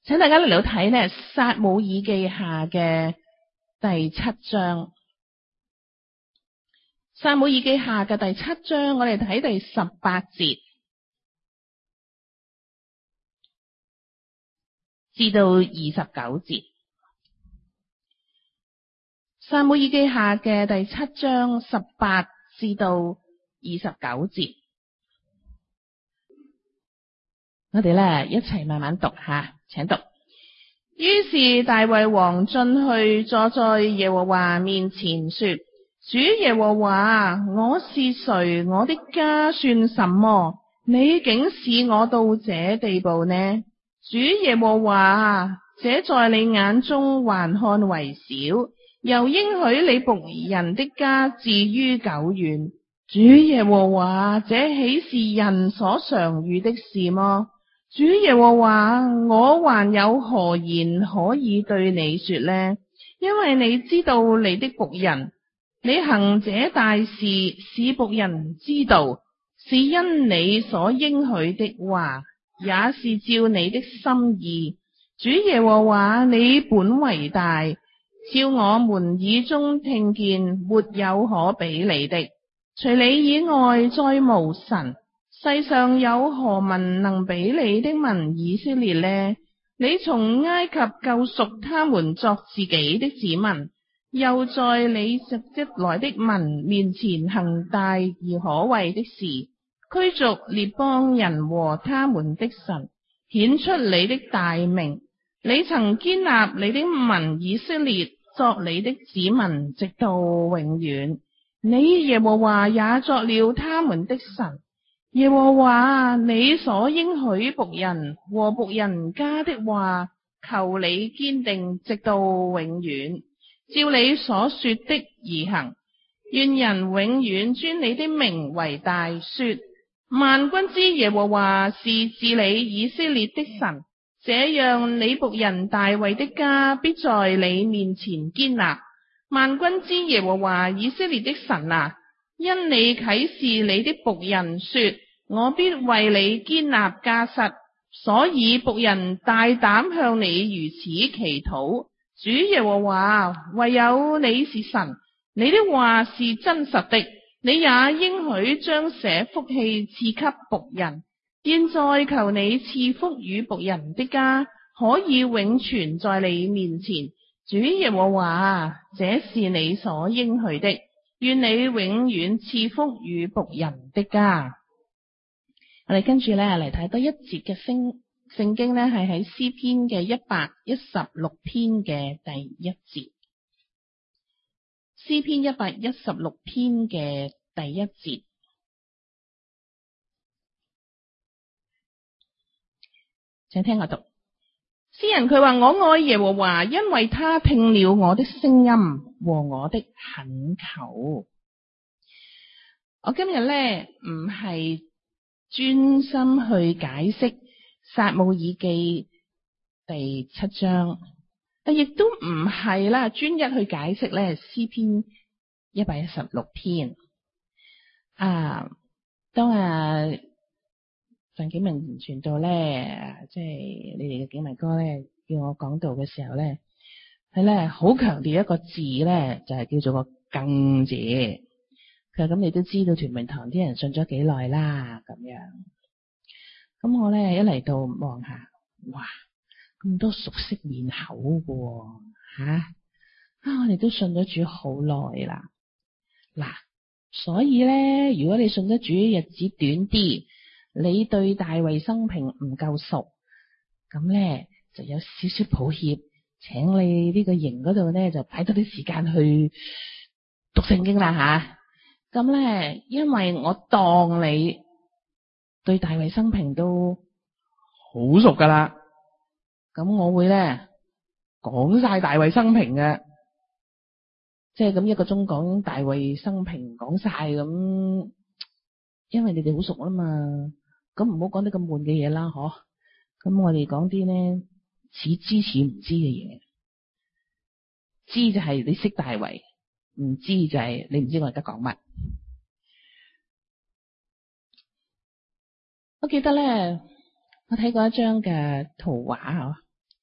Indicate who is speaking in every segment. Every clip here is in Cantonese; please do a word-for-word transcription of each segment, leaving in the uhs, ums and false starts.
Speaker 1: 請大家嚟到睇呢撒母耳記下嘅第七章。撒母耳記下嘅第七章，我哋睇第十八節至到二十九節。撒母耳記下嘅第七章十八至到二十九節，我哋咧一齊慢慢讀下，請讀。於是大衛王進去坐在耶和華面前說：主耶和華，我是誰？我的家算什麼？你竟使我到這地步呢？主耶和華，這在你眼中還看為小，又應許你僕人的家至於久遠。主耶和華，這豈是人所常遇的事麼？主耶和華，我還有何言可以對你說呢？因為你知道你的僕人，你行這大事，使僕人知道，是因你所應許的話，也是照你的心意。主耶和華，你本為大，照我們耳中聽見，沒有可比你的。除你以外，再無神。世上有何民能比你的民以色列呢？你從埃及救贖他們作自己的子民，又在你直接來的民面前行大而可畏的事，驅逐列邦人和他們的神，顯出你的大名。你曾堅立你的民以色列作你的子民，直到永遠。你耶和華也作了他們的神。耶和華，你所應許僕人和僕人家的話，求你堅定直到永遠，照你所說的而行。願人永遠尊你的名為大，說萬軍之耶和華是治理以色列的神。這樣你僕人大衛的家必在你面前堅立。萬軍之耶和華以色列的神啊，因你啟示你的僕人說，我必為你堅立家室，所以僕人大膽向你如此祈禱。主耶和華，唯有你是神，你的話是真實的，你也應許將這福氣賜給僕人。現在求你賜福與僕人的家，可以永存在你面前。主耶和華，這是你所應許的，願你永遠賜福與僕人的家。我哋跟住咧嚟睇多一節嘅聖聖經咧，係喺詩篇嘅一百一十六篇嘅第一節。詩篇一百一十六篇嘅第一節，請聽我讀。詩人佢話：我愛耶和華，因為他聽了我的聲音和我的懇求。我今日咧唔係專心去解釋撒母耳記第七章，但亦都唔係啦，專一去解釋咧詩篇一百一十六篇。啊，當啊陳景明傳道咧，即係你哋嘅景文哥咧，叫我講道嘅時候咧，佢咧好強調一個字咧，就係叫做個更字。佢話咁你都知道屯門堂啲人信咗幾耐啦，咁樣。咁我咧一嚟到望下，哇，咁多熟悉面口㗎吓，啊，我哋都信咗主好耐啦。嗱，所以咧，如果你信咗主日子短啲，你對大衛生平唔夠熟，咁咧就有少少抱歉，請你呢個營嗰度咧就擺多啲時間去讀聖經啦吓。咁咧，因為我當你對大衛生平都好熟噶啦，咁我會咧講晒大衛生平嘅，即係咁一個鐘講大衛生平講晒咁，因為你哋好熟啦嘛。咁唔好講啲咁悶嘅嘢啦，嗬。咁我哋講啲咧似知似唔知嘅嘢。知就係你識大衛，唔知就係你唔知我而家講乜。我記得咧，我睇過一張嘅圖畫嗬，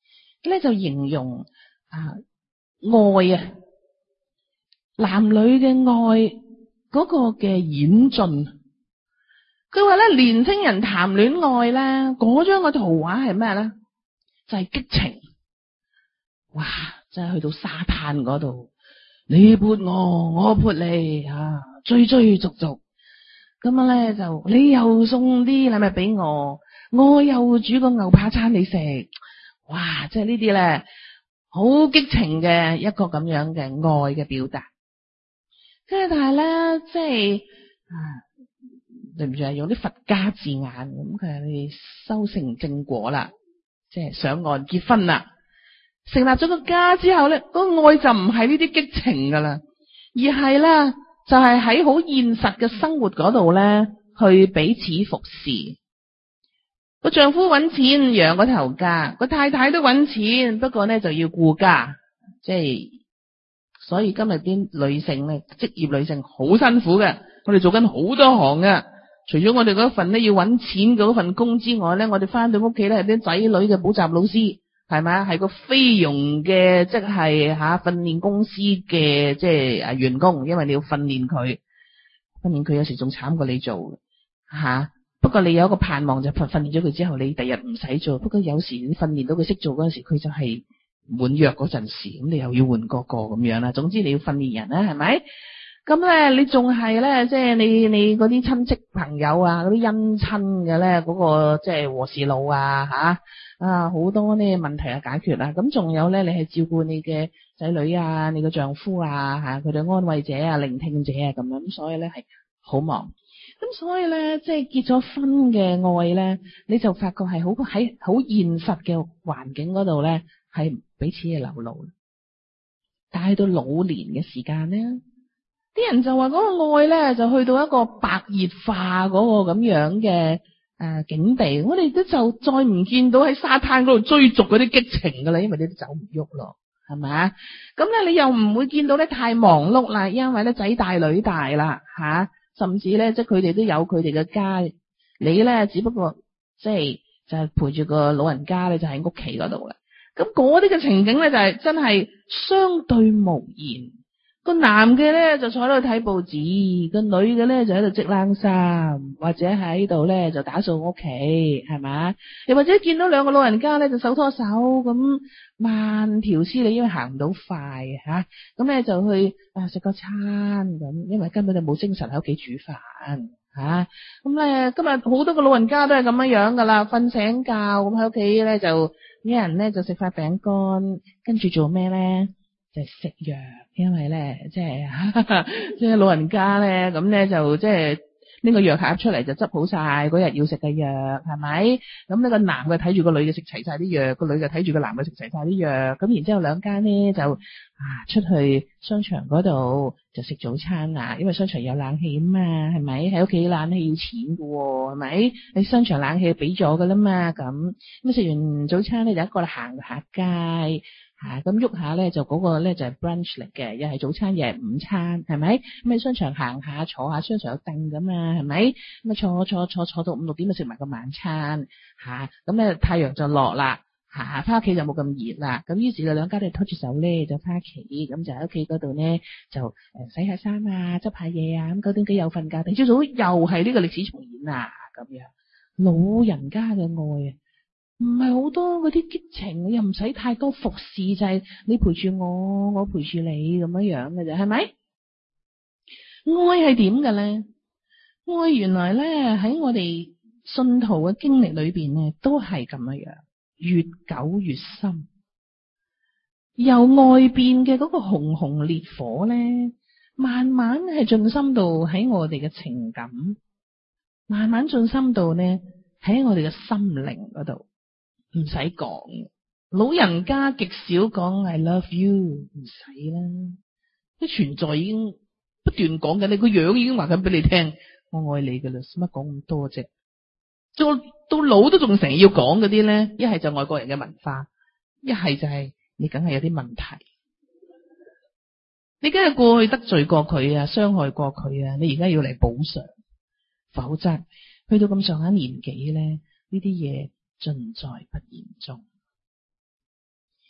Speaker 1: 咧就形容啊愛啊，男女嘅愛嗰個嘅演進。佢話咧，年青人談戀愛咧，嗰張嘅圖畫係咩咧？就係激情。哇！真係去到沙灘嗰度，你潑我，我潑你，啊，追追逐逐。咁樣咧就你又送啲禮物俾我，我又煮個牛扒餐你食。哇！即係呢啲咧，好激情嘅一個咁樣嘅愛嘅表達。跟住但係咧，即係啊。對唔住啊，用啲佛家字眼，咁佢係你修成正果啦，即係上岸結婚啦，成立咗個家之後咧，個愛就唔係呢啲激情噶啦，而係咧就係喺好現實嘅生活嗰度咧，去彼此服侍。個丈夫搵錢養個頭家，個太太都搵錢，不過咧就要顧家，即係所以今日啲女性咧，職業女性好辛苦嘅，我哋做緊好多行嘅。除咗我哋嗰份咧要搵錢嗰份工之外咧，我哋翻到屋企咧係啲仔女嘅補習老師，係咪啊？係個菲傭嘅，即係吓訓練公司嘅即係啊員工，因為你要訓練佢，訓練佢有時仲慘過你做吓、啊。不過你有一個盼望就訓訓練咗佢之後，你第日唔使做。不過有時你訓練到佢識做嗰陣時，佢就係滿約嗰陣時，咁你又要換個個咁樣啦。總之你要訓練人啦，係咪？咁咧，你仲係咧，即係你你嗰啲親戚朋友啊，嗰啲姻親嘅咧，嗰個即係和事佬啊，吓啊，好多呢問題啊解決啦。咁仲有咧，你係照顧你嘅仔女啊，你嘅丈夫啊，吓佢哋安慰者啊、聆聽者啊咁樣。咁所以咧係好忙。咁所以咧，即係結咗婚嘅愛咧，你就發覺係好喺好現實嘅環境嗰度咧，係彼此嘅流露。但係到老年嘅時間咧，啲人就話嗰個愛咧，就去到一個白熱化嗰個咁樣嘅誒境地，我哋都就再唔見到喺沙灘嗰度追逐嗰啲激情噶啦，因為你都走唔喐咯，係咪啊？咁咧你又唔會見到咧太忙碌啦，因為咧仔大女大啦吓、啊，甚至咧即係佢哋都有佢哋嘅家，你咧只不過即係就係、是、陪住個老人家咧就喺屋企嗰度啦。咁嗰啲嘅情景咧就係、是、真係相對無言。個男嘅咧就坐喺度睇報紙，個女嘅咧就喺度織冷衫，或者喺度咧就打掃屋企，係咪？又或者見到兩個老人家咧就手拖手咁慢條斯理，因為行唔到快吓，咁咧就去啊食個餐咁，因為根本就冇精神喺屋企煮飯吓。咁咧今日好多個老人家都係咁樣樣噶啦，瞓醒覺咁喺屋企咧就一人咧就食塊餅乾，跟住做咩咧？就係食藥，因為咧，即係即係老人家咧，咁咧就即係拎個藥盒出嚟就執好晒嗰日要食嘅藥，係咪？咁呢個男嘅睇住個女嘅食齊晒啲藥，個女嘅睇住個男嘅食齊晒啲藥，咁然之後兩間呢就啊出去商場嗰度就食早餐啦，因為商場有冷氣啊嘛，係咪？喺屋企冷氣要錢㗎喎，係咪？你商場冷氣俾咗噶啦嘛，咁咁食完早餐咧就一個行下街。吓咁喐下咧，就嗰個咧就係 brunch 嚟嘅，又係早餐又係午餐，係咪？咁喺商場行下坐下，商場有凳噶嘛，係咪？咁啊坐坐坐坐到五六點就食埋個晚餐，吓咁咧太陽就落啦，吓翻屋企就冇咁熱啦。咁於是就兩家都拖住手咧就翻屋企，咁就喺屋企嗰度咧就誒洗下衫啊，執下嘢啊，咁九點幾又瞓覺，第朝早又係呢個歷史重演啊，咁樣老人家嘅愛啊！唔係好多嗰啲激情，又唔使太多服侍，就係、是、你陪住我，我陪住你咁樣樣嘅啫，係咪？愛係點嘅咧？愛原來咧喺我哋信徒嘅經歷裏邊咧，都係咁樣樣，越久越深。由外邊嘅嗰個熊熊烈火咧，慢慢係進深到喺我哋嘅情感，慢慢進深到咧喺我哋嘅心靈嗰度。唔使講，老人家極少講 I love you， 唔使啦，啲存在已經不斷講緊，你個樣已經話緊俾你聽，我愛你噶啦，使乜講咁多啫？到到老都仲成日要講嗰啲咧，一係就外國人嘅文化，一係就係你梗係有啲問題，你梗係過去得罪過佢啊，傷害過佢啊，你而家要嚟補償，否則去到咁上下年紀咧，呢啲嘢盡在不言中。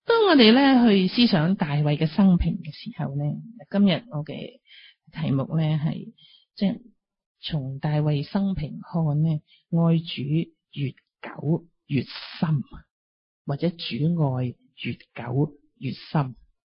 Speaker 1: 當我哋咧去思想大衛嘅生平嘅時候咧，今日我嘅題目咧係即係從大衛生平看咧，愛主越久越深，或者主愛越久越深。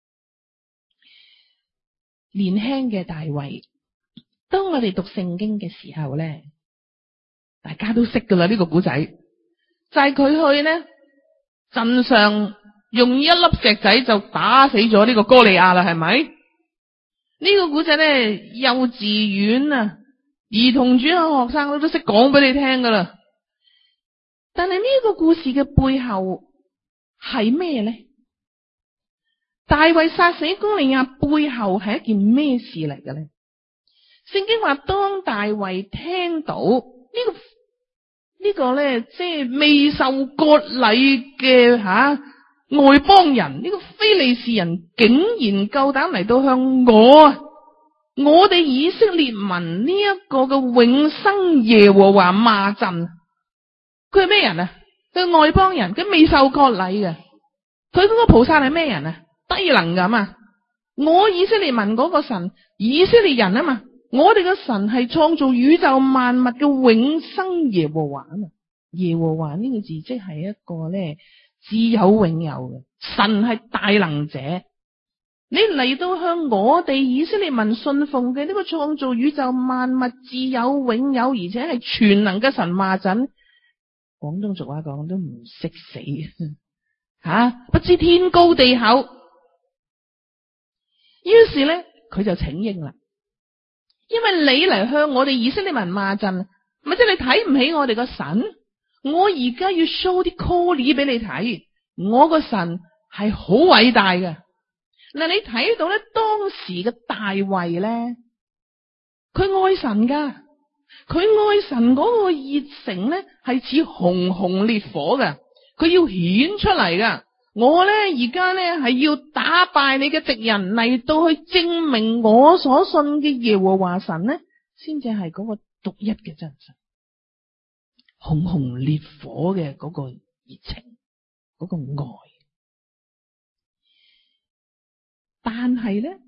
Speaker 1: 年輕嘅大衛，當我哋讀聖經嘅時候咧，大家都識噶啦，呢個古仔就係佢去咧陣上用一粒石仔就打死咗呢個哥利亞啦，係咪？呢個古仔咧幼稚園啊兒童主日學生都都識講俾你聽噶啦。但係呢個故事嘅背後係咩咧？大衛殺死哥利亞背後係一件咩事嚟嘅咧？聖經話，當大衛聽到呢個呢個咧，即係未受割禮嘅吓外邦人，呢個非利士人竟然夠膽嚟到向我啊，我哋以色列民呢一個嘅永生耶和華罵陣。佢係咩人啊？佢係外邦人，佢未受割禮嘅。佢嗰個菩薩係咩人啊？低能噶嘛？我以色列民嗰個神，以色列人啊嘛，我哋嘅神係創造宇宙萬物嘅永生耶和華啊嘛。耶和華呢個字即係一個咧自有永有嘅神，係大能者。你嚟到向我哋以色列民信奉嘅呢個創造宇宙萬物自有永有而且係全能嘅神罵陣，廣東俗話講都唔識死吓、啊，不知天高地厚。於是咧，佢就請纓啦，因為你嚟向我哋以色列民罵陣，咪即係你睇唔起我哋個神。我而家要 show 啲 call 俾你睇，我個神係好偉大嘅。嗱，你睇到咧，當時嘅大衛咧，佢愛神噶，佢愛神嗰個熱誠咧係似熊熊烈火嘅，佢要顯出嚟噶。我咧而家咧係要打敗你嘅敵人，嚟到去證明我所信嘅耶和華神咧，先至係嗰個獨一嘅真神，熊熊烈火嘅嗰個熱情，嗰個愛。但係咧，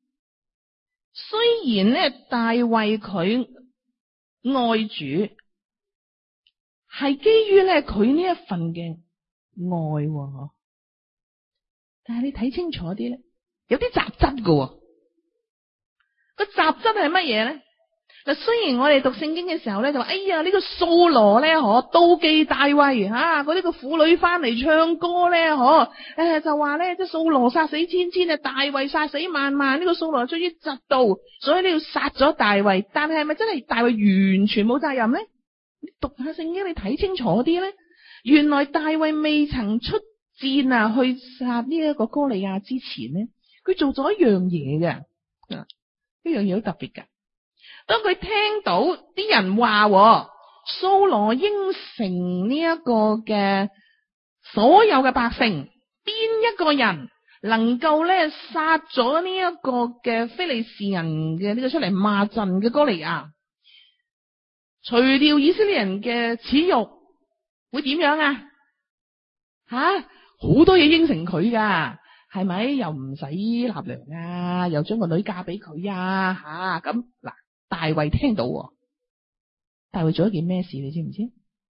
Speaker 1: 雖然咧大衛佢愛主，係基於咧佢呢一份嘅愛喎。但係你睇清楚啲咧，有啲雜質㗎。個雜質係乜嘢咧？嗱，雖然我哋讀聖經嘅時候咧就話，哎呀呢個掃羅咧，嗬妒忌大衛吓，嗰啲個婦女翻嚟唱歌咧，嗬誒就話咧，即係掃羅殺死千千啊，大衛殺死萬萬，呢個掃羅終於嫉妒，所以你要殺咗大衛。但係係咪真係大衛完全冇責任咧？你讀下聖經，你睇清楚啲咧，原來大衛未曾出戰啊，去殺呢一個哥利亞之前咧，佢做咗一樣嘢嘅，呢樣嘢好特別噶。當佢聽到啲人話掃羅應承呢一個嘅所有嘅百姓，邊一個人能夠咧殺咗呢一個嘅非利士人嘅呢個出嚟罵陣嘅哥利亞，除掉以色列人嘅恥辱，會點樣啊？吓，好多嘢應承佢噶，係咪？又唔使納糧啊，又將個女嫁俾佢啊，吓咁嗱。大衛聽到，大衛做一件咩事？你知唔知？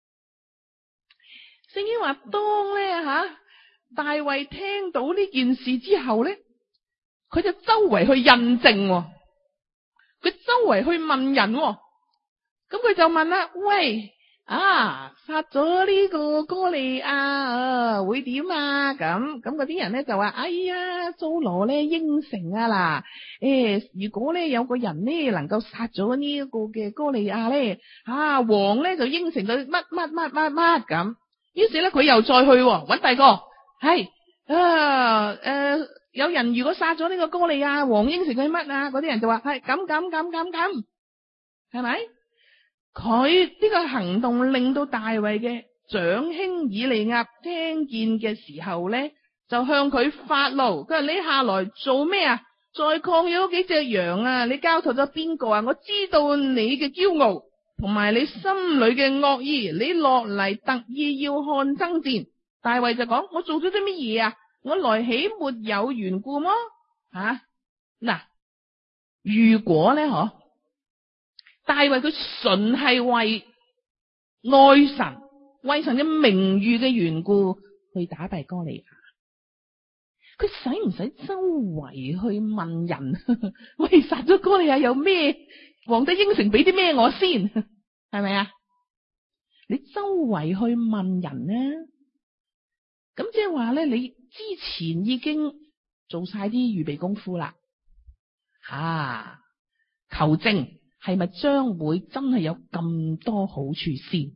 Speaker 1: 聖經話，當咧吓大衛聽到呢件事之後咧，佢就周圍去印證，佢周圍去問人，咁佢就問啦：喂！啊，殺咗呢個哥利亞啊，會點啊？咁咁嗰啲人咧就話：哎呀，掃羅咧應承啊嗱，誒，如果咧有個人咧能夠殺咗呢一個嘅哥利亞咧，啊，王咧就應承佢乜乜乜乜乜咁。於是咧佢又再去搵第二個，係啊誒，有人如果殺咗呢個哥利亞，王應承佢乜啊？嗰啲人就話係咁咁咁咁咁，係咪？佢呢個行動令到大衛嘅長兄以利押聽見嘅時候咧，就向佢發怒。佢話：你下來做咩啊？再曠野嗰幾隻羊啊，你交託咗邊個啊？我知道你嘅驕傲同埋你心裏嘅惡意，你落嚟特意要看爭戰。大衛就講：我做咗啲乜嘢啊？ 我來豈沒有緣故麼？吓嗱，如果咧嗬，大衛佢純係為愛神、為神嘅名譽嘅緣故去打敗哥利亞，佢使唔使周圍去問人？喂，殺咗哥利亞有咩？皇帝應承俾啲咩我先？係咪啊？你周圍去問人呢？咁即係話咧，你之前已經做晒啲預備功夫啦，吓、啊、求證係咪將會真係有咁多好處先？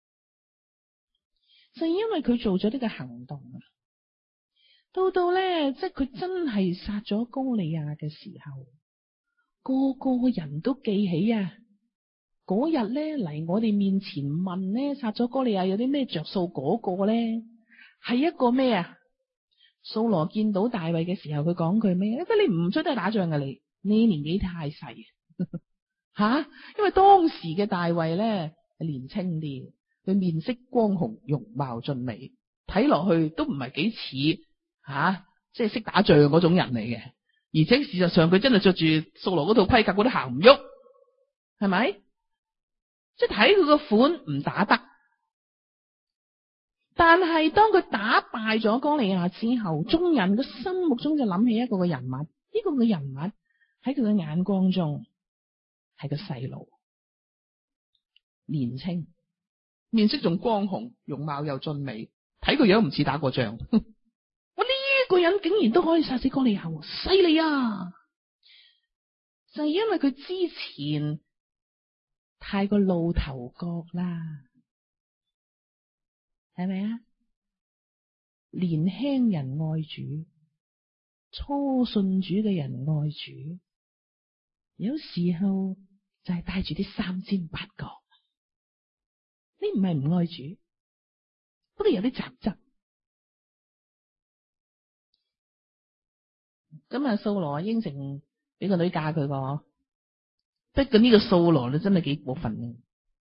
Speaker 1: 就因為佢做咗呢個行動啊，到到咧，即係佢真係殺咗哥利亞嘅時候，個個人都記起啊！嗰日咧嚟我哋面前問咧，殺咗哥利亞有啲咩着數？嗰個咧係一個咩啊？掃羅見到大衛嘅時候，佢講句咩？因為你唔出得去打仗㗎，你你年紀太細吓、啊，因為當時嘅大衛咧係年青啲，佢面色光紅，容貌俊美，睇落去都唔係幾似吓，即係識打仗嗰種人嚟嘅。而且事實上佢真係着住掃羅嗰套盔甲，嗰啲行唔喐，係咪？即係睇佢個款唔打得。但係當佢打敗咗哥利亞之後，眾人嘅心目中就諗起一個嘅人物，呢、這個嘅人物喺佢嘅眼光中係個細路，年青，面色仲光紅，容貌又俊美，睇個樣唔似打過仗。我呢個人竟然都可以殺死哥利亞，犀利啊！就係因為佢之前太過露頭角啦。係咪啊？年輕人愛主，初信主嘅人愛主，有時候就係帶住啲三尖八角。你唔係唔愛主，不過有啲雜質。咁啊，掃羅應承俾個女嫁佢個，不過呢個掃羅你真係幾過分嘅，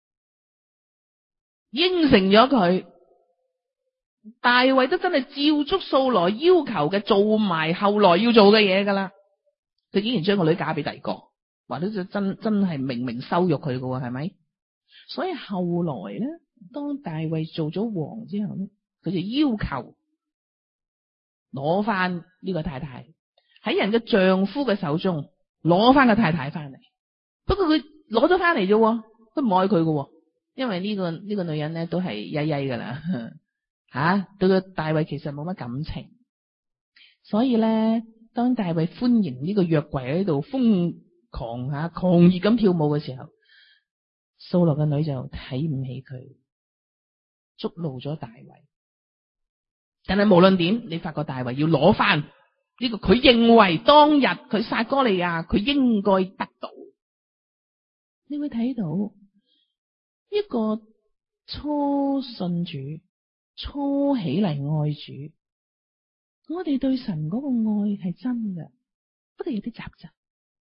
Speaker 1: 應承咗佢。大衛都真係照足掃羅要求嘅做埋後來要做嘅嘢噶啦，佢竟然將個女嫁俾第二個，話到就真真係明明羞辱佢噶喎，係咪？所以後來咧，當大衛做咗王之後咧，佢就要求攞翻呢個太太喺人嘅丈夫嘅手中攞翻個太太翻嚟。不過佢攞咗翻嚟啫，佢唔愛佢噶，因為呢個呢個女人咧都係曳曳噶啦。吓、啊，對個大衛其實冇乜感情，所以咧，當大衛歡迎呢個約櫃喺度瘋狂吓、啊、狂熱咁跳舞嘅時候，掃羅嘅女就睇唔起佢，觸怒咗大衛。但係無論點，你發覺大衛要攞翻呢個，佢認為當日佢殺哥利亞，佢應該得到。你會睇到一個初信主。初起嚟愛主，我哋對神嗰個愛係真嘅，不過有啲雜質，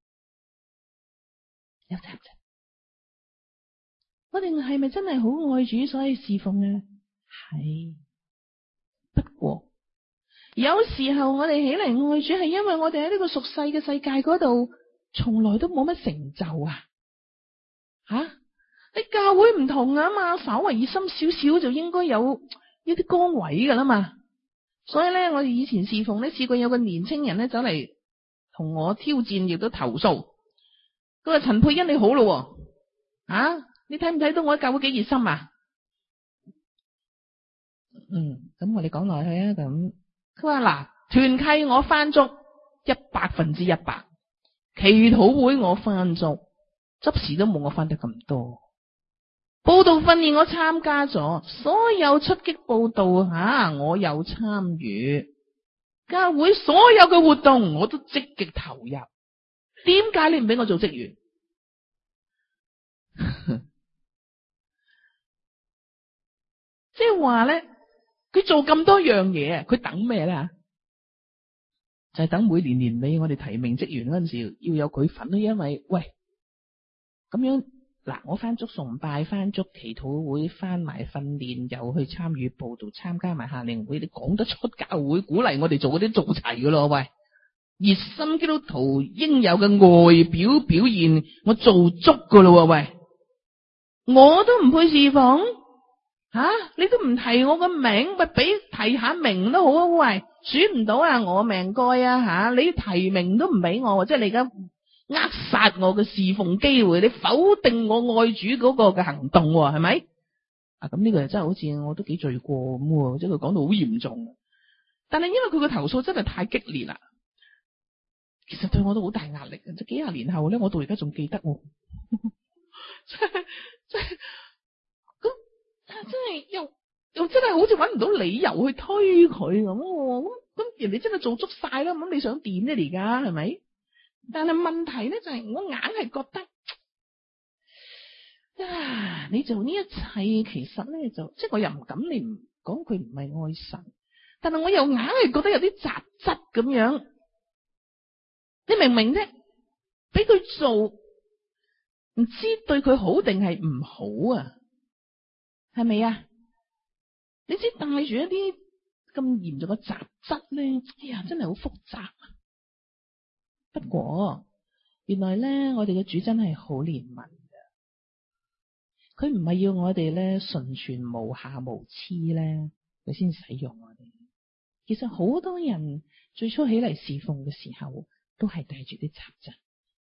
Speaker 1: 有雜質。我哋係咪真係好愛主，所以侍奉啊？係，不過有時候我哋起嚟愛主，係因為我哋喺呢個屬世嘅世界嗰度，從來都冇乜成就啊！吓，你教會唔同啊嘛，稍為熱心少少就應該有一啲崗位噶啦嘛，所以咧，我哋以前侍奉咧，試過有個年青人咧走嚟同我挑戰，亦都投訴。佢話陳佩欣你好咯，啊，你睇唔睇到我喺教會幾熱心啊？嗯，咁我哋講落去啊，咁佢話嗱，團契我翻足一百分之一百，祈禱會我翻足，執事都冇我翻得咁多。報道訓練我參加咗，所有出擊報道吓、啊、我有參與，教會所有嘅活動我都積極投入。點解你唔俾我做職員？即係話咧，佢做咁多樣嘢，佢等咩咧？就係、是、等每年年尾我哋提名職員嗰陣時要有佢份咯，因為喂咁樣。 嗱，我翻足崇拜，翻足祈禱會，翻埋訓練，又去參與報道，參加埋夏令會，你講得出教會鼓勵我哋做嗰啲做齊噶咯？喂，熱心基督徒應有嘅外表表現，我做足噶咯？喂，我都唔配侍奉吓、啊，你都唔提我個名，咪俾提下名都好啊？喂，選唔到啊，我命該啊吓、啊，你提名都唔俾我，即係你而家扼殺我嘅侍奉機會，你否定我愛主嗰個嘅行動，係咪？啊，咁呢個真係好似我都幾罪過咁，即係佢講到好嚴重。但係因為佢個投訴真係太激烈啦，其實對我都好大壓力。即幾廿年後咧，我到而家仲記得，即係即係咁，真係又又真係好似搵唔到理由去推佢咁。咁咁人哋真係做足晒啦，咁你想點啫？而家係咪？但係問題咧就係、是、我硬係覺得啊，你做呢一切其實咧就即係我又唔敢你唔講佢唔係愛神，但係我又硬係覺得有啲雜質咁樣。你明唔明啫？俾佢做唔知對佢好定係唔好啊？係咪啊？你知帶住一啲咁嚴重嘅雜質咧，哎呀真係好複雜。不過原來咧，我哋嘅主真係好憐憫嘅，佢唔係要我哋咧純全無瑕無疵咧，佢先使用我哋。其實好多人最初起嚟侍奉嘅時候，都係帶住啲雜質。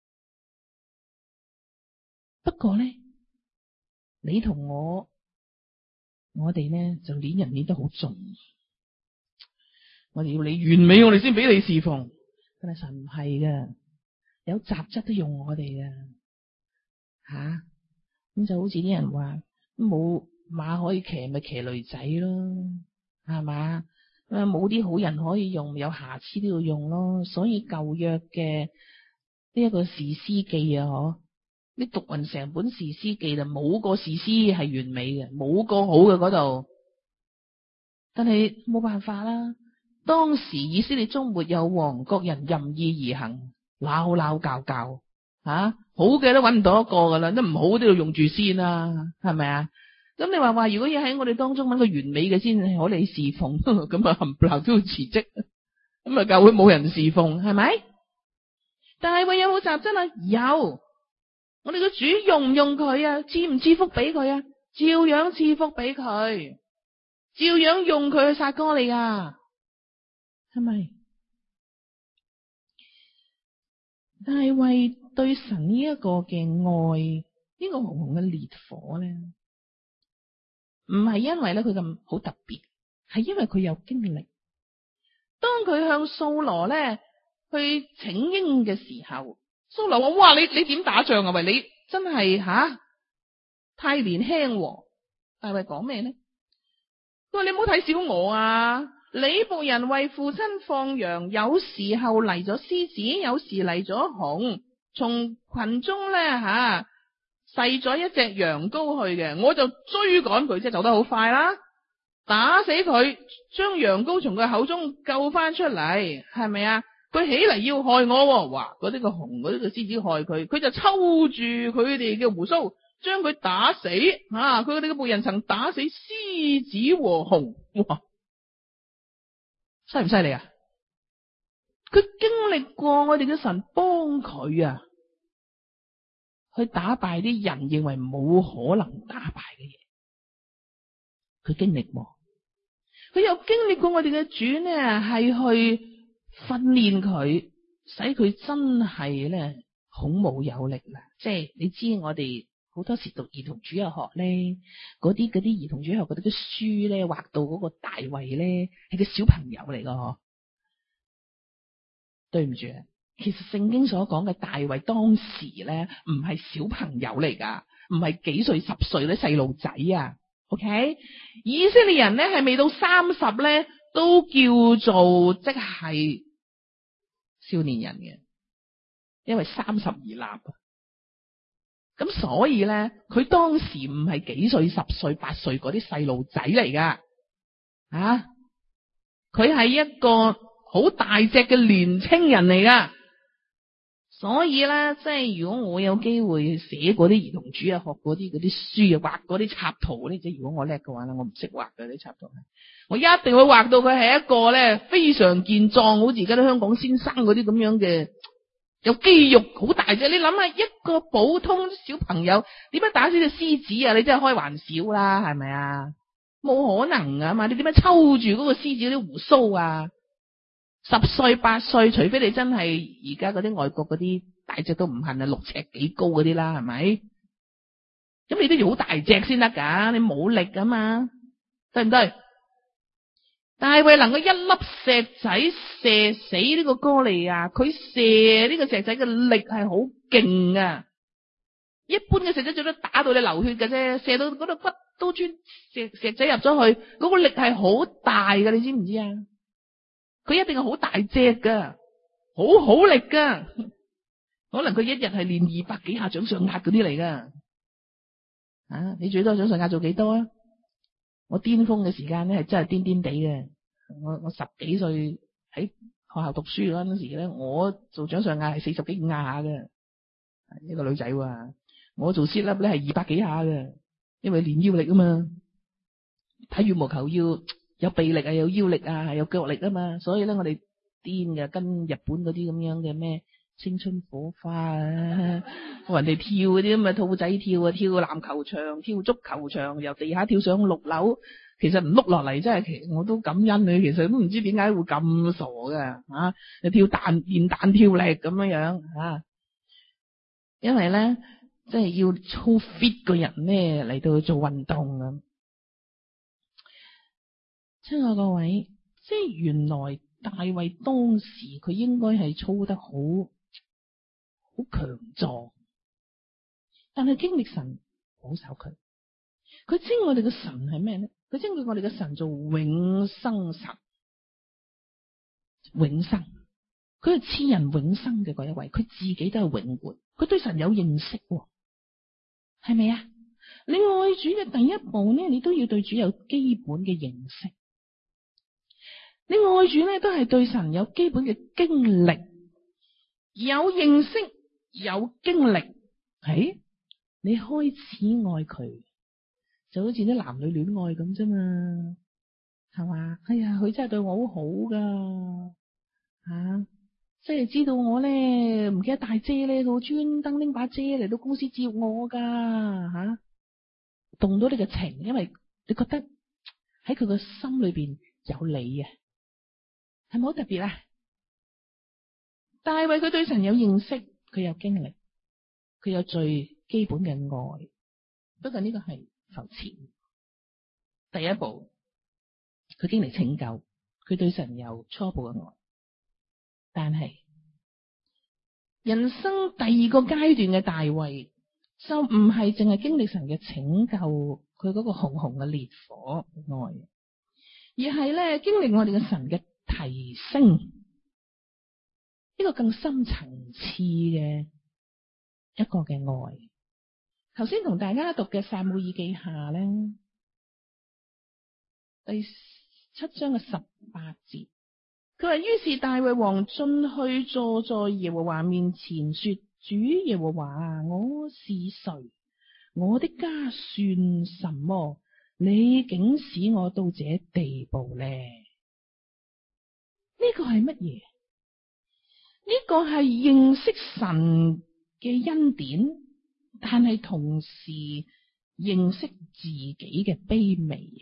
Speaker 1: 不過咧，你同我，我哋咧就捏人捏得好重，我哋要你完美，我哋先俾你侍奉。但係神唔係噶，有雜質都用我哋噶吓，咁、啊、就好似啲人話冇馬可以騎，咪騎驢仔咯，係嘛？誒，冇啲好人可以用，有瑕疵都要用咯。所以舊約嘅呢一個士師記啊，嗬，你讀勻成本士師記就冇個士師係完美嘅，冇個好嘅嗰度。但係冇辦法啦。當時以色列中沒有王，各人任意而行，鬧鬧教教吓，好嘅都揾唔到一個噶啦，都唔好都要用住先啦，係咪啊？咁你話話，如果要喺我哋當中揾個完美嘅先可你侍奉，咁啊冚唪唥都要辭職，咁啊教會冇人侍奉，係咪？但係會有好雜質啊，有我哋個主用唔用佢啊？賜唔賜福俾佢啊？照樣賜福俾佢，照樣用佢去殺哥利亞。係咪？大衛對神呢一個嘅愛，呢、這個紅紅嘅烈火咧，唔係因為咧佢咁好特別，係因為佢有經歷。當佢向掃羅咧去請纓嘅時候，掃羅話：哇，你你點打仗啊？喂，你真係吓、啊、太年輕喎。大衛講咩咧？佢話你唔好睇小我啊！你僕人為父親放羊，有時候嚟咗獅子，有時嚟咗熊，從群中咧吓篩咗一隻羊羔去嘅，我就追趕佢，即係走得好快啦，打死佢，將羊羔從佢口中救翻出嚟，係咪啊？佢起嚟要害我，哇！嗰啲個熊，嗰啲個獅子害佢，佢就抽住佢哋嘅鬍鬚，將佢打死啊！佢哋嘅僕人曾打死獅子和熊，哇！犀唔犀利啊？佢經歷過我哋嘅神幫佢啊，去打敗啲人認為冇可能打敗嘅嘢。佢經歷過，佢又經歷過我哋嘅主呢，係去訓練佢，使佢真係咧孔武有力啦。即係你知我哋好多時讀兒童主日學咧，嗰啲嗰啲兒童主日學嗰啲書咧，畫到嗰個大衛咧係個小朋友嚟噶嗬。對唔住，其實聖經所講嘅大衛當時咧唔係小朋友嚟噶，唔係幾歲十歲啲細路仔啊。OK， 以色列人咧係未到三十咧都叫做即係少年人嘅，因為三十而立啊。咁所以咧，佢當時唔係幾歲十歲八歲嗰啲細路仔嚟噶，啊，佢係一個好大隻嘅年青人嚟噶， 所以咧，即係如果我有機會寫嗰啲兒童主啊，學嗰啲嗰啲書啊，畫嗰啲插圖咧，即係如果我叻嘅話咧，我唔識畫嘅啲插圖，我一定會畫到佢係一個咧非常健壯，好似而家啲香港先生嗰啲咁樣嘅，有肌肉好大隻。你諗下一個普通小朋友點樣打死隻獅子啊？你真係開玩笑啦，係咪啊？冇可能啊嘛！你點樣抽住嗰個獅子啲鬍鬚啊？十歲八歲，除非你真係而家嗰啲外國嗰啲大隻都唔恨啊，六尺幾高嗰啲啦，係咪？咁你都要好大隻先得噶，你冇力噶嘛，對唔對？大衛能夠一粒石仔射死呢個哥利亞，佢射呢個石仔嘅力係好勁啊！一般嘅石仔最多打到你流血嘅啫，射到嗰度骨都穿石石仔入咗去，嗰個力係好大嘅，你知唔知啊？佢一定係好大隻噶，好好力噶，可能佢一日係練二百幾下掌上壓嗰啲嚟噶。啊，你最多掌上壓做幾多啊？我巔峰嘅時間咧係真係癲癲地嘅。我我十幾歲喺學校讀書嗰陣時咧，我做掌上壓係四十幾下嘅，一個女仔喎。我做 sit up 咧係二百幾下嘅，因為練腰力啊嘛。睇羽毛球要有臂力啊，有腰力啊，有腳力啊嘛，所以咧我哋癲嘅，跟日本嗰啲咁樣嘅咩青春火花啊，人哋跳嗰啲咁嘅兔仔跳啊，跳籃球場，跳足球場，由地下跳上六樓，其實唔碌落嚟，真係其實我都感恩佢，其實都唔知點解會咁傻㗎吓，你跳彈練彈跳力咁樣樣吓，因為咧即係要操 fit 個人咧嚟到做運動咁。親愛各位，即係原來大衛當時佢應該係操得好好強壯，但係經歷神保守佢。佢知我哋嘅神係咩咧？佢知我哋嘅神做永生神，永生。佢係賜人永生嘅嗰一位，佢自己都係永活，佢對神有認識，係咪啊？你愛主嘅第一步咧，你都要對主有基本嘅認識。你愛主咧，都係對神有基本嘅經歷，有認識，有經歷。係你開始愛佢，就好似啲男女戀愛咁啫嘛，係嘛？哎呀，佢真係對我好好噶，吓、啊，即係知道我咧唔記得帶遮咧，佢專登拎把遮嚟到公司接我噶，吓、啊，動到你嘅情，因為你覺得喺佢個心裏邊有你啊。係咪好特別啊？大衛佢對神有認識，佢有經歷，佢有最基本嘅愛。不過呢個係浮潛。第一步，佢經歷拯救，佢對神有初步嘅愛。但係人生第二個階段嘅大衛，就唔係淨係經歷神嘅拯救，佢嗰個紅紅嘅烈火愛，而係咧經歷我哋嘅神嘅提升，呢個更深層次嘅一個嘅愛。頭先同大家讀嘅撒母耳記下咧，第七章嘅十八節，佢話：於是大衛王進去坐在耶和華面前，說：主耶和華啊，我是誰？我的家算什麼？你竟使我到這地步呢？呢個係乜嘢？呢個係認識神嘅恩典，但係同時認識自己嘅卑微啊！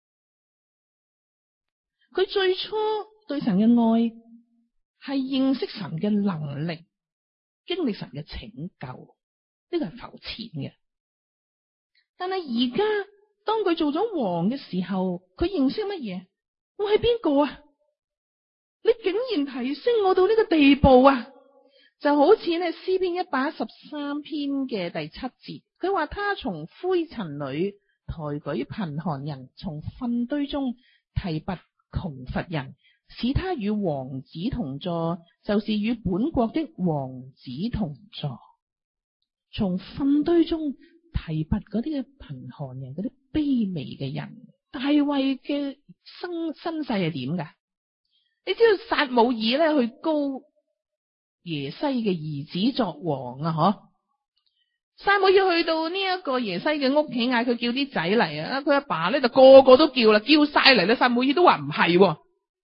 Speaker 1: 佢最初對神嘅愛係認識神嘅能力，經歷神嘅拯救，呢個係浮潛嘅。但係而家當佢做咗王嘅時候，佢認識乜嘢？我係邊個啊？你竟然提升我到呢個地步啊！就好似咧詩篇一百一十三篇嘅第七節，佢話他從灰塵裏抬舉貧寒人，從糞堆中提拔窮乏人，使他與王子同坐，就是與本國的王子同坐。從糞堆中提拔嗰啲嘅貧寒人，嗰啲卑微嘅人。大衛嘅生身世係點噶？你知道撒母耳咧去膏耶西嘅兒子作王啊，嗬。撒母耳去到呢一個耶西嘅屋企，嗌佢叫啲仔嚟啊，佢阿爸咧就個個都叫啦，叫晒嚟啦，撒母耳都話唔係。咁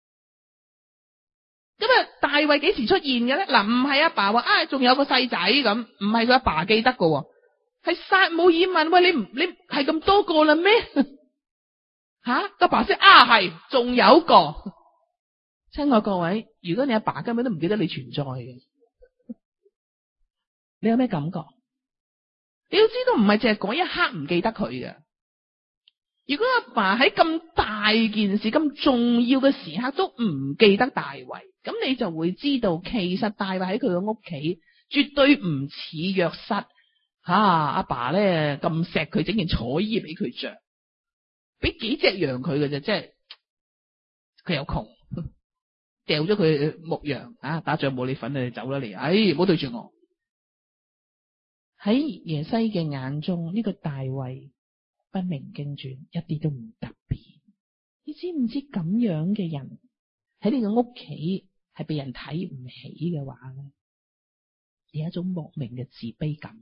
Speaker 1: 啊，大衛幾時出現嘅咧？嗱，唔係阿爸話啊，仲有個細仔咁，唔係佢阿爸記得嘅，係撒母耳問：喂，你唔你係咁多個啦咩？吓，阿爸先啊，係，仲有個。親愛各位，如果你阿爸根本都唔記得你存在嘅，你有咩感覺？你要知道，唔係淨係嗰一刻唔記得佢嘅。如果阿爸喺咁大件事、咁重要嘅時刻都唔記得大衛，咁你就會知道，其實大衛喺佢嘅屋企絕對唔似約瑟吓，阿爸咧咁錫佢，整件彩衣俾佢着，俾幾隻羊佢嘅啫，即係佢又窮，掉咗佢牧羊啊，打仗冇你份，你走啦你，哎，唔好對住我。喺耶西嘅眼中，呢、這個大衛不明經傳，一啲都唔特別。你知唔知咁樣嘅人喺你嘅屋企係被人睇唔起嘅話咧，有一種莫名嘅自卑感，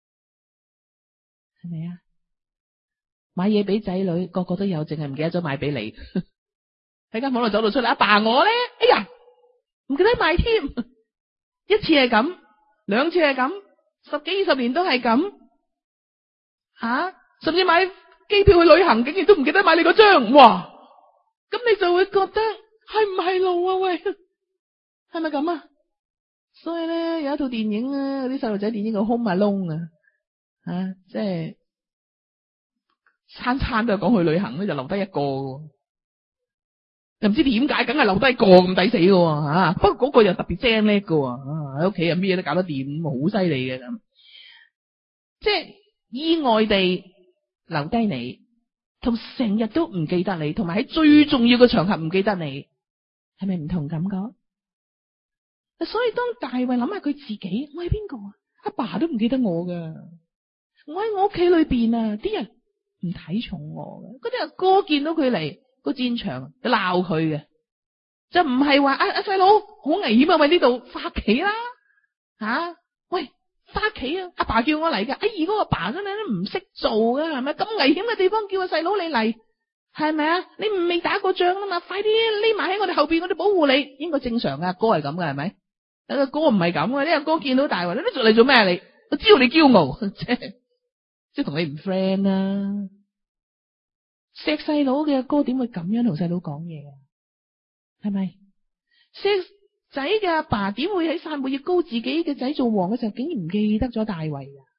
Speaker 1: 係咪啊？買嘢俾仔女，個個都有，淨係唔記得咗買俾你。喺間房度走到出嚟，阿爸我咧，哎呀，唔記得買添。一次係咁，兩次係咁。十幾二十年都係咁，吓、啊，甚至買機票去旅行，竟然都唔記得買你嗰張，哇！咁你就會覺得係唔係路啊？喂，係咪咁啊？所以咧有一套電影啊，啲細路仔電影叫《Home Alone》啊，吓，即係餐餐都係講去旅行咧，就留低一個，又唔知點解，梗係留低一個咁抵死嘅吓、啊。不過嗰個又特別精叻嘅，啊喺屋企啊咩嘢都搞得掂，好犀利嘅咁。即係意外地留低你，同成日都唔記得你，同埋喺最重要嘅場合唔記得你，係咪唔同感覺？所以當大衛諗下佢自己，我係邊個啊？阿爸都唔記得我噶，我喺我屋企裏邊啊，啲人唔睇重我嘅，嗰啲阿哥見到佢嚟個戰場，就鬧佢嘅，就唔係話阿阿細佬好危險啊，喂呢度翻屋企啦，吓、啊、喂。翻屋企啊！阿爸叫我嚟噶，哎，如果阿爸真係都唔識做噶，係咪咁危險嘅地方叫個細佬你嚟，係咪啊？你唔未打過仗啊嘛，快啲匿埋喺我哋後邊，我哋保護你，應該正常噶。哥係咁噶，係咪？但個哥唔係咁嘅，呢個哥見到大衛，你做嚟做咩啊？你我知道你驕傲，即係即係同你唔 friend 啦。錫細佬嘅哥點會咁樣同細佬講嘢啊？係咪？錫仔嘅阿爸點會喺撒母耳膏自己嘅仔做王嘅時候，竟然唔記得咗大衛啊？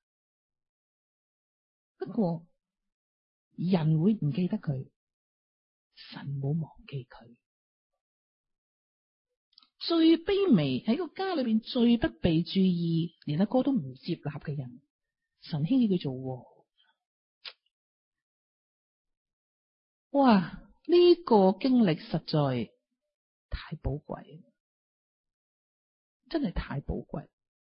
Speaker 1: 不過人會唔記得佢，神冇忘記佢。最卑微喺個家裏邊最不被注意，連阿哥都唔接納嘅人，神興起佢做王。哇！呢個經歷實在太寶貴。真係太寶貴。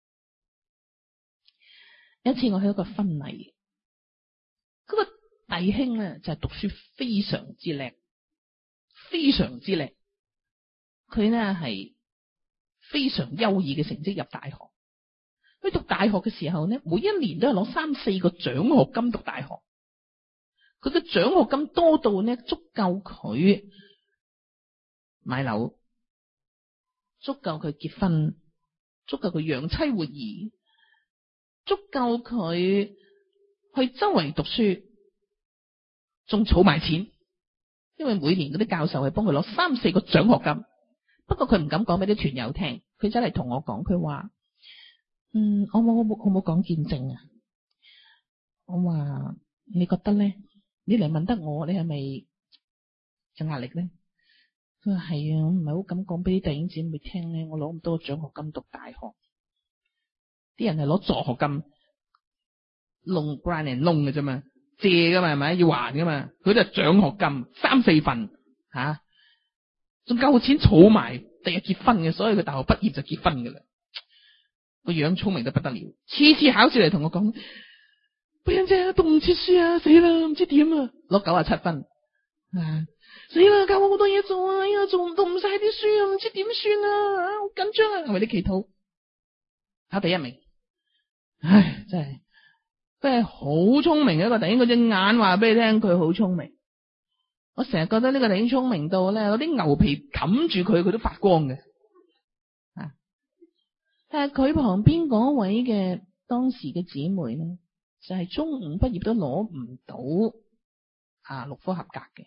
Speaker 1: 有一次我去一個婚禮，嗰個弟兄咧就係讀書非常之叻，非常之叻。佢咧係非常優異嘅成績入大學。佢讀大學嘅時候咧，每一年都係攞三四個獎學金讀大學。佢嘅獎學金多到咧足夠佢買樓，足夠佢結婚，足夠佢養妻活兒，足夠佢去周圍讀書，仲儲埋錢，因為每年嗰啲教授係幫佢攞三四個獎學金。不過佢唔敢講俾啲團友聽，佢真係同我講，佢話：嗯，我冇好冇講見證啊。我話你覺得咧？你嚟問得我，你係咪有壓力咧？佢話係啊，我唔係好敢講俾啲弟兄姊妹聽咧。我攞咁多獎學金讀大學，啲人係攞助學金弄 grant and loan 嘅啫嘛，借噶嘛，係咪要還噶嘛？佢就係獎學金三四份吓，仲夠錢儲埋，第日結婚嘅，所以佢大學畢業就結婚噶啦。個樣聰明得不得了，次次考試嚟同我講：俾人姐讀唔切書啊，死啦，唔知點啊，攞九啊七分啊！死啦！教我好多嘢做啊，哎呀，做唔讀唔晒啲書啊，唔知點算啊，好緊張啊！係咪啲祈禱？ 考第一名。唉，真係佢係好聰明嘅一個弟兄，佢隻眼話俾你聽，佢好聰明。我成日覺得呢個弟兄聰明到咧，嗰啲牛皮冚住佢，佢都發光嘅。啊！但係佢旁邊嗰位嘅當時嘅姊妹咧，就係中五畢業都攞唔到啊六科合格嘅。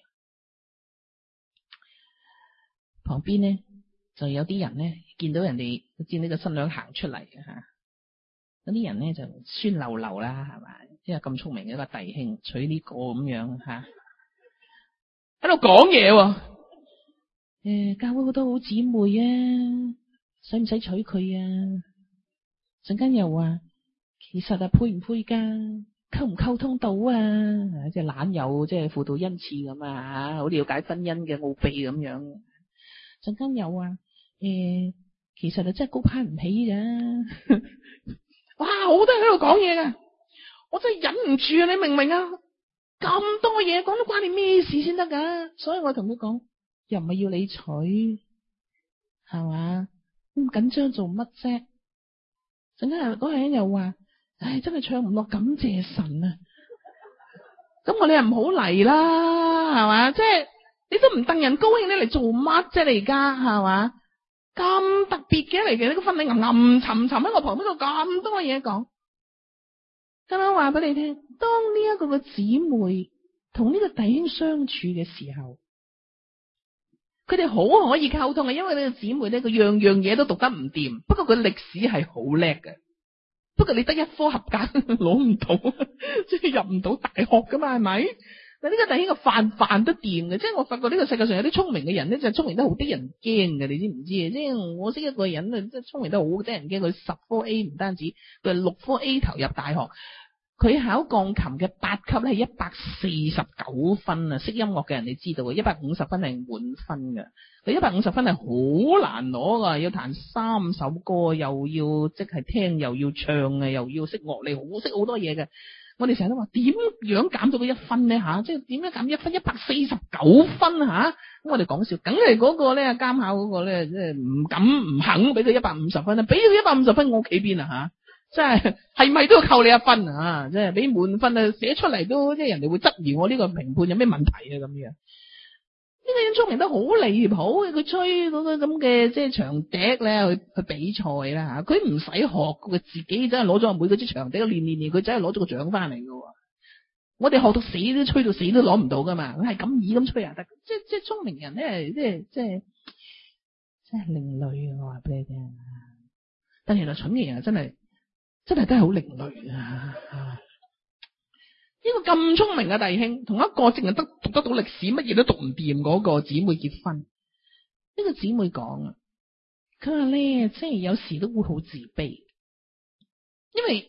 Speaker 1: 旁邊咧就有啲人咧見到人哋見呢個新娘行出嚟嘅吓，嗰啲人咧就酸溜溜啦，係咪？即係咁聰明嘅一個弟兄娶呢個咁樣吓。喺度講嘢喎，誒，教會好多好姊妹啊，使唔使娶佢啊？陣間又話，其實啊配唔配噶，溝唔溝通到啊？即係懶有即係輔導恩賜咁啊，好了解婚姻嘅奧秘咁樣。陣間又話，誒，其實啊真係高攀唔起噶。哇，好多人喺度講嘢噶，我真係忍唔住啊！你明唔明啊？咁多嘢講都關你咩事先得噶，所以我同佢講，又唔係要你娶，係嘛？咁緊張做乜啫？陣間嗰個人又話，唉，真係唱唔落感謝神啊！咁我哋又唔好嚟啦，係嘛？即係你都唔戥人高興，你嚟做乜啫？你而家係嘛？咁特別嘅嚟嘅呢個婚禮，暗暗沉沉喺我旁邊度咁多嘢講。咁樣話俾你聽，當呢一個嘅姊妹同呢個弟兄相處嘅時候，佢哋好可以溝通嘅，因為呢個姊妹咧，佢樣樣嘢都讀得唔掂，不過佢歷史係好叻嘅。不過你得一科合格攞唔到，即係入唔到大學噶嘛，係咪？但呢個弟兄嘅飯飯都掂嘅，即係我發覺呢個世界上有啲聰明嘅人咧，就係聰明得好得人驚嘅，你知唔知啊？即係我識一個人啊，即係聰明得好得人驚，佢十科 A 唔單止，佢係六科 A 投入大學。佢考鋼琴嘅八級咧係一百四十九分啊！識音樂嘅人你知道嘅，一百五十分係滿分嘅。佢一百五十分係好難攞噶，要彈三首歌，又要即係聽，又要唱啊，又要識樂理，好識好多嘢嘅。我哋成日都話點樣減到佢一分咧吓？即係點樣減一分？一百四十九分吓？咁我哋講笑，梗係嗰個咧監考嗰個咧，即係唔敢唔肯俾佢一百五十分啦，俾佢一百五十分，我屋企邊啊吓？即係係咪都要扣你一分啊？即係俾滿分啊，寫出嚟都即係人哋會質疑我呢個評判有咩問題啊咁樣。呢個人聰明得好離譜嘅，佢吹嗰個咁嘅即係長笛咧去去比賽啦吓，佢唔使學，佢自己真係攞咗每嗰支長笛練練練，佢真係攞咗個獎翻嚟嘅。我哋學到死都吹到死都攞唔到噶嘛，佢係咁意咁吹啊得，即係即係聰明人咧，即係即係即係另類啊！我話俾你聽，但原來蠢嘅人真係。真係真係好另類啊！呢個咁聰明嘅弟兄，同一個淨係得讀得到歷史，乜嘢都讀唔掂嗰個姊妹結婚。呢個姊妹講啊，佢話咧，即係有時都會好自卑，因為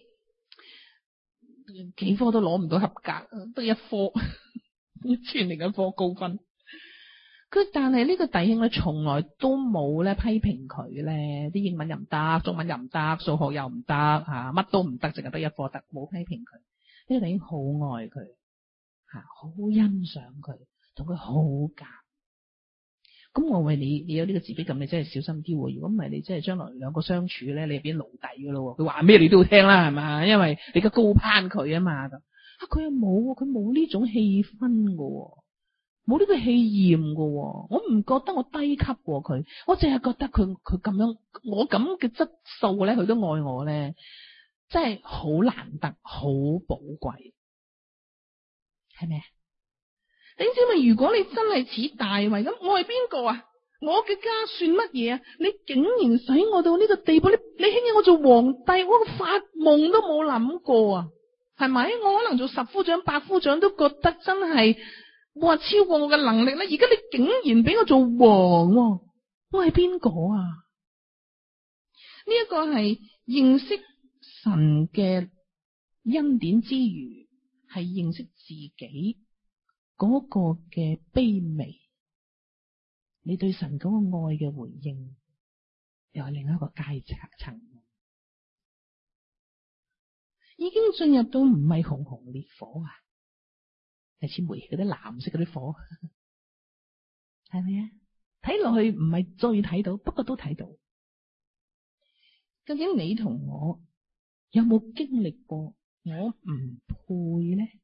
Speaker 1: 幾科都攞唔到合格，得一科，全另一科高分。佢但係呢個弟兄咧，從來都冇咧批評佢咧，啲英文又唔得，中文又唔得，數學又唔得，吓乜都唔得，淨係得一科得，冇批評佢。呢個弟兄好愛佢，吓好欣賞佢，同佢好夾。咁我為你，你有呢個自卑感，你真係小心啲。如果唔係，你真係將來兩個相處咧，你係變奴隸噶咯。佢話咩你都要聽啦，係嘛？因為你嘅高攀佢啊嘛。咁啊，佢又冇，佢冇呢種氣氛噶。冇呢個氣焰噶，我唔覺得我低級過佢，我淨係覺得佢佢咁樣，我咁嘅質素咧，佢都愛我咧，真係好難得，好寶貴，係咪啊？你知咪？如果你真係似大衛咁，我係邊個啊？我嘅家算乜嘢啊？你竟然使我到呢個地步，你你興起我做皇帝，我發夢都冇諗過啊，係咪？我可能做十夫長、百夫長都覺得真係。哇！超過我嘅能力咧，而家你竟然俾我做王，我係邊個啊？呢一個係認識神嘅恩典之餘，係認識自己嗰個嘅卑微，你對神嗰個愛嘅回應，又係另一個階層，已經進入到唔係熊熊烈火啊！係似煤嗰啲藍色嗰啲火，係咪啊？睇落去唔係最睇到，不過都睇到。 究竟你同我有冇經歷過我唔配呢？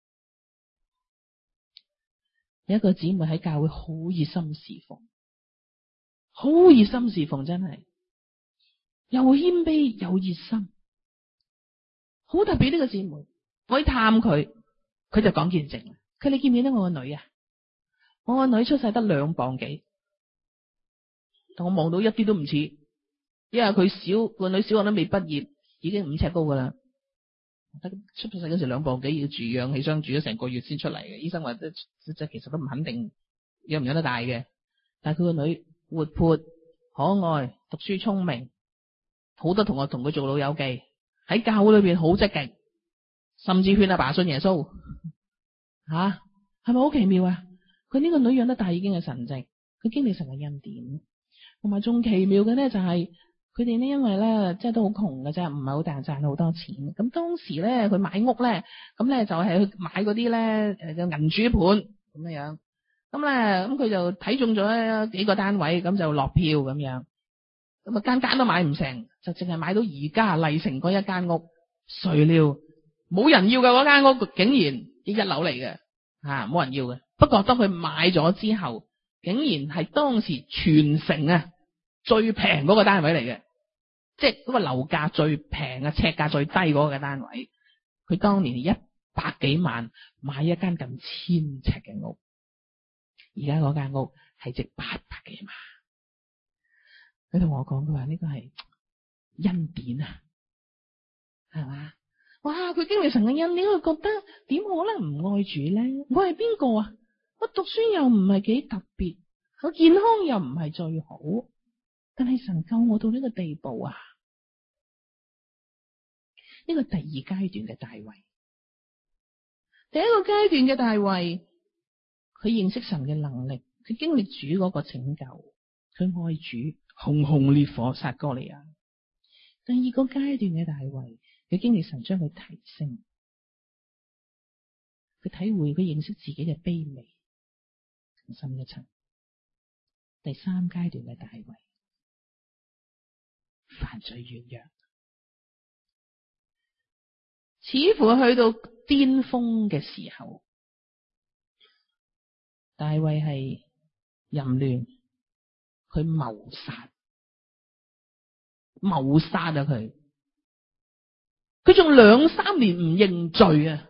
Speaker 1: 有一個姊妹喺教會好熱心侍奉，好熱心侍奉，真係又謙卑又熱心，好特別呢個姊妹。我去探佢，佢就講見證。佢，你見唔見得我個女啊？我個女出世得兩磅幾，但我望到一啲都唔似，因為佢小個女小學都未畢業，已經五尺高噶啦。出世嗰時兩磅幾，要住氧氣箱住咗成個月先出嚟嘅。醫生話即即其實都唔肯定養唔養得大嘅。但係佢個女活潑可愛，讀書聰明，好多同學同佢做老友記，喺教會裏邊好積極，甚至勸阿爸信耶穌。吓，係咪好奇妙啊？佢呢個女養得大已經係神蹟，佢經歷神嘅恩典。同埋仲奇妙嘅咧就係佢哋呢，因為咧即係都好窮嘅啫，唔係好大賺好多錢。咁當時咧佢買屋咧，咁咧就係去買嗰啲咧誒嘅銀主盤咁樣樣。咁咧咁佢就睇中咗幾個單位，咁就落票咁樣。咁啊間間都買唔成，就淨係買到而家麗城嗰一間屋。誰料冇人要嘅嗰間屋，竟然一樓嚟嘅，吓冇人要嘅。不過當佢買咗之後，竟然係當時全城啊最平嗰個單位嚟嘅，即係嗰個樓價最平啊，尺價最低嗰個單位。佢當年一百幾萬買一間近千尺嘅屋，而家嗰間屋係值八百幾萬。佢同我講，佢話呢個係恩典啊，係嘛？哇！佢經歷神嘅恩典，佢覺得點可能唔愛主咧？我係邊個啊？我讀書又唔係幾特別，我健康又唔係最好，但係神救我到呢個地步啊！呢個第二階段嘅大衛，第一個階段嘅大衛，佢認識神嘅能力，佢經歷主嗰個拯救，佢愛主，熊熊烈火殺哥利亞。第二個階段嘅大衛，佢經歷神將佢提升，佢體會佢認識自己嘅卑微，更深一層。第三階段嘅大衛，犯罪軟弱，似乎去到巔峰嘅時候，大衛係淫亂，佢謀殺，謀殺啊佢！佢仲兩三年唔認罪啊，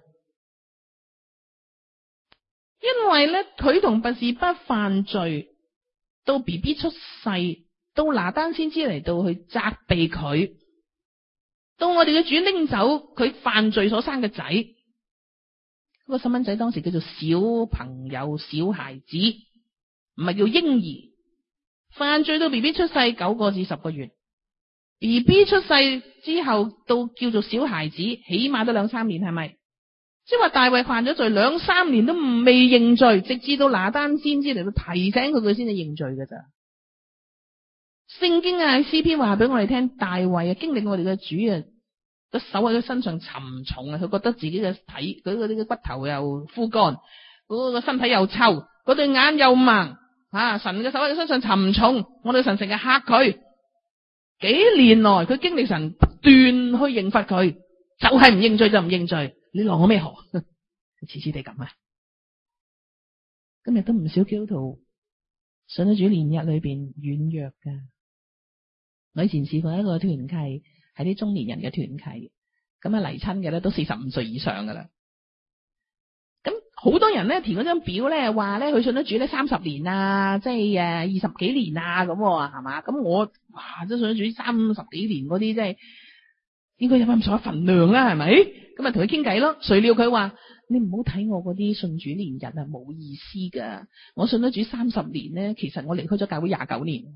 Speaker 1: 因為咧佢同拔示巴犯罪，到 B B 出世，到拿單先知嚟到去責備佢，到我哋嘅主拎走佢犯罪所生嘅仔，嗰個細蚊仔當時叫做小朋友、小孩子，唔係叫嬰兒，犯罪到 B B 出世九個至十個月。B B 出世之後到叫做小孩子，起碼都兩三年，係咪？即係話大衛犯咗罪兩三年都唔未認罪，直至到拿單先知嚟到提醒佢，佢先至認罪㗎咋。聖經啊詩篇話俾我哋聽，大衛啊經歷我哋嘅主啊，個手喺佢身上沉重啊，佢覺得自己嘅體佢嗰啲嘅骨頭又枯乾，嗰個身體又臭，嗰對眼又盲啊，神嘅手喺佢身上沉重，我哋神成日嚇佢。幾年來佢經歷神不斷去刑罰佢，就係、是、唔認罪就唔認罪，你奈我咩何？次次地咁啊！今日都唔少基督徒上咗主年日裏邊軟弱噶。我以前試過一個團契，係啲中年人嘅團契，咁啊嚟親嘅咧都四十五歲以上噶啦。咁好多人咧填嗰張表咧，話咧佢信咗主咧三十年啊，即係誒二十幾年啊咁係嘛？咁我哇，即係信咗主三十幾年嗰啲，即係應該有咁上下份量啦，係咪？咁啊同佢傾偈咯。誰料佢話：你唔好睇我嗰啲信主年日啊，冇意思噶。我信咗主三十年咧，其實我離開咗教會廿九年。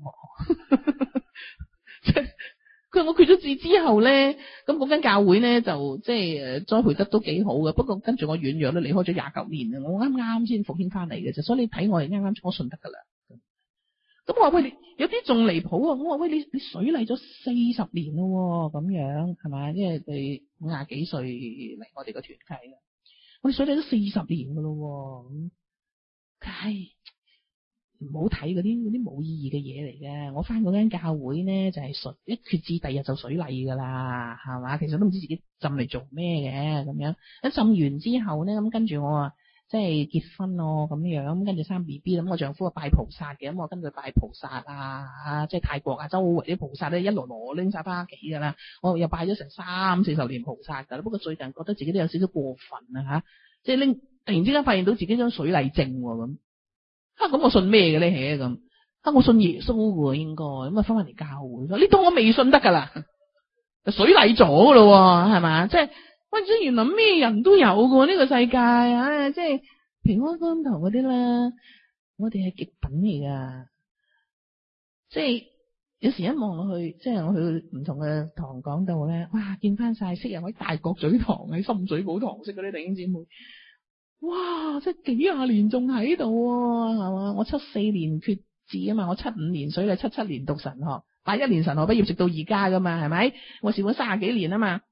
Speaker 1: 即係佢我決咗志之後咧，咁嗰間教會咧就即係誒栽培得都幾好嘅。不過跟住我軟弱咧，離開咗廿九年啊，我啱啱先復興翻嚟嘅啫。所以你睇我係啱啱我信得噶啦。咁我話喂，你有啲仲離譜啊！我話喂，你你水禮咗四十年咯，咁樣係咪？因為佢五廿幾歲嚟我哋個團契啊，我哋水禮咗四十年噶咯。咁，唉， 唔好睇嗰啲嗰啲冇意義嘅嘢嚟嘅。我翻嗰間教會咧就係、是、水一決志，第日就水禮噶啦，係嘛？其實都唔知自己浸嚟做咩嘅咁樣。一浸完之後咧，咁跟住我啊，即係結婚咯咁樣，咁跟住生 B B，咁我丈夫啊拜菩薩嘅，咁我跟住拜菩薩啊，啊即係泰國啊周圍啲菩薩咧一籮籮拎晒翻屋企噶啦，我又拜咗成三四十年菩薩噶啦。不過最近覺得自己都有少少過分啊吓，即係拎突然之間發現到自己張水禮證咁。啊咁我信咩嘅咧？係咁啊我信耶穌嘅應該，咁啊翻返嚟教會，呢度我未信得噶啦，水禮咗噶咯，係嘛？即係喂，即原來咩人都有嘅呢、這個世界啊！即係平安光堂嗰啲啦，我哋係極品嚟噶，即係有時一望落去，即係我去唔同嘅堂講道咧，哇！見翻晒昔日喺大角咀堂喺深水埗堂識嗰啲弟兄姊妹。哇！即係幾廿年仲喺度，係嘛？我七四年決志啊嘛，我七五年水禮，七七年讀神學，八一年神學畢業，直到而家噶嘛，係咪？我試咗三十幾年啊嘛。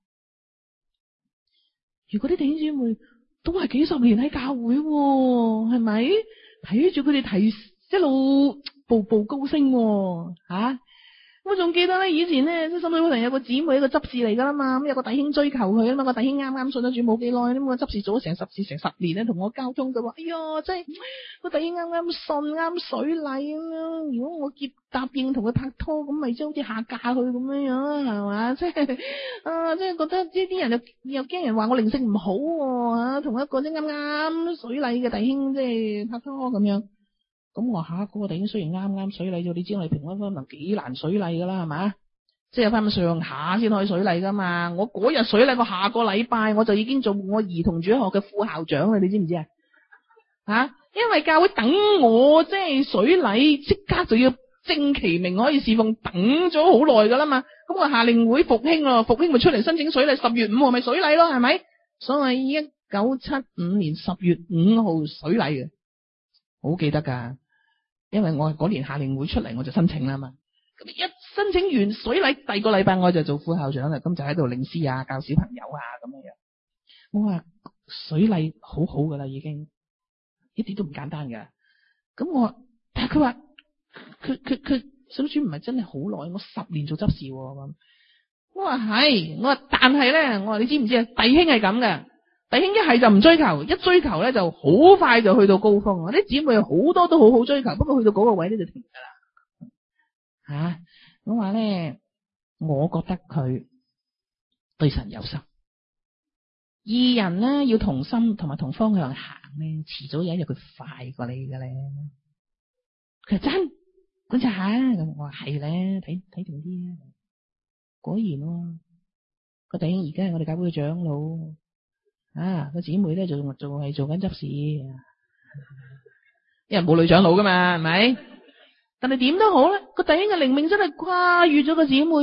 Speaker 1: 如果啲弟兄姊妹都係幾十年喺教會，係咪？睇住佢哋提一路步步高升，吓、啊！我仲記得咧，以前咧，即係深水埗城有個姊妹，一個執事嚟噶啦嘛，咁有個弟兄追求佢啊嘛，個弟兄啱啱信咗主冇幾耐，咁個執事做咗成十次成十年咧，同我交通，佢話：哎呀，真係個弟兄啱啱信啱水禮咁樣，如果我結答應同佢拍拖，咁咪即係好似下嫁佢咁樣樣，係嘛？即係啊，即係覺得呢啲人又又驚人話我靈性唔好喎，同一個即啱啱水禮嘅弟兄即係拍拖咁樣。咁我下嗰個弟兄雖然啱啱水禮咗，你知我哋平安福音幾難水禮噶啦，係嘛？即係翻上下先可以水禮噶嘛。我嗰日水禮，我下個禮拜我就已經做我兒童主學嘅副校長啦，你知唔知啊？吓，因為教會等我即係水禮，即刻就要正其名可以侍奉，等咗好耐噶啦嘛。咁我夏令會復興咯，復興咪出嚟申請水禮，十月五號咪水禮咯，係咪？所以一九七五年十月五號水禮嘅。好記得噶，因為我係嗰年夏令會出嚟，我就申請啦嘛。咁一申請完水禮，第二個禮拜我就做副校長啦。咁就喺度領詩啊，教小朋友啊咁樣樣。我話水禮好好噶啦，已經一啲都唔簡單噶。咁我但係佢話佢佢佢小主唔係真係好耐，我十年做執事咁。我話係，我話但係咧，我話你知唔知啊？弟兄係咁嘅。弟兄一係就唔追求，一追求咧就好快就去到高峰。啲姊妹好多都好好追求，不過去到嗰個位咧就停噶啦。吓，我話咧，我覺得佢對神有心，二人咧要同心同埋同方向行咧，遲早有一日佢快過你嘅咧。佢話真，觀察下咁，我話係咧，睇睇定啲啊。果然喎，個弟兄而家係我哋教會嘅長老。啊，個姊妹咧仲仲係做緊執事，因為冇女長老噶嘛，係咪？但係點都好咧，個弟兄嘅靈命真係跨越咗個姊妹，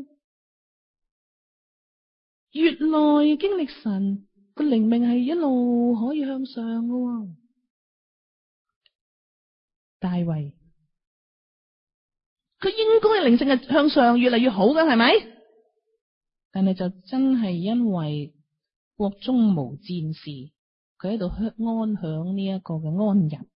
Speaker 1: 越來經歷神個靈命係一路可以向上噶。大衛佢應該係靈性係向上越嚟越好噶，係咪？但係就真係因為國中無戰事，佢喺度安享呢一個嘅安逸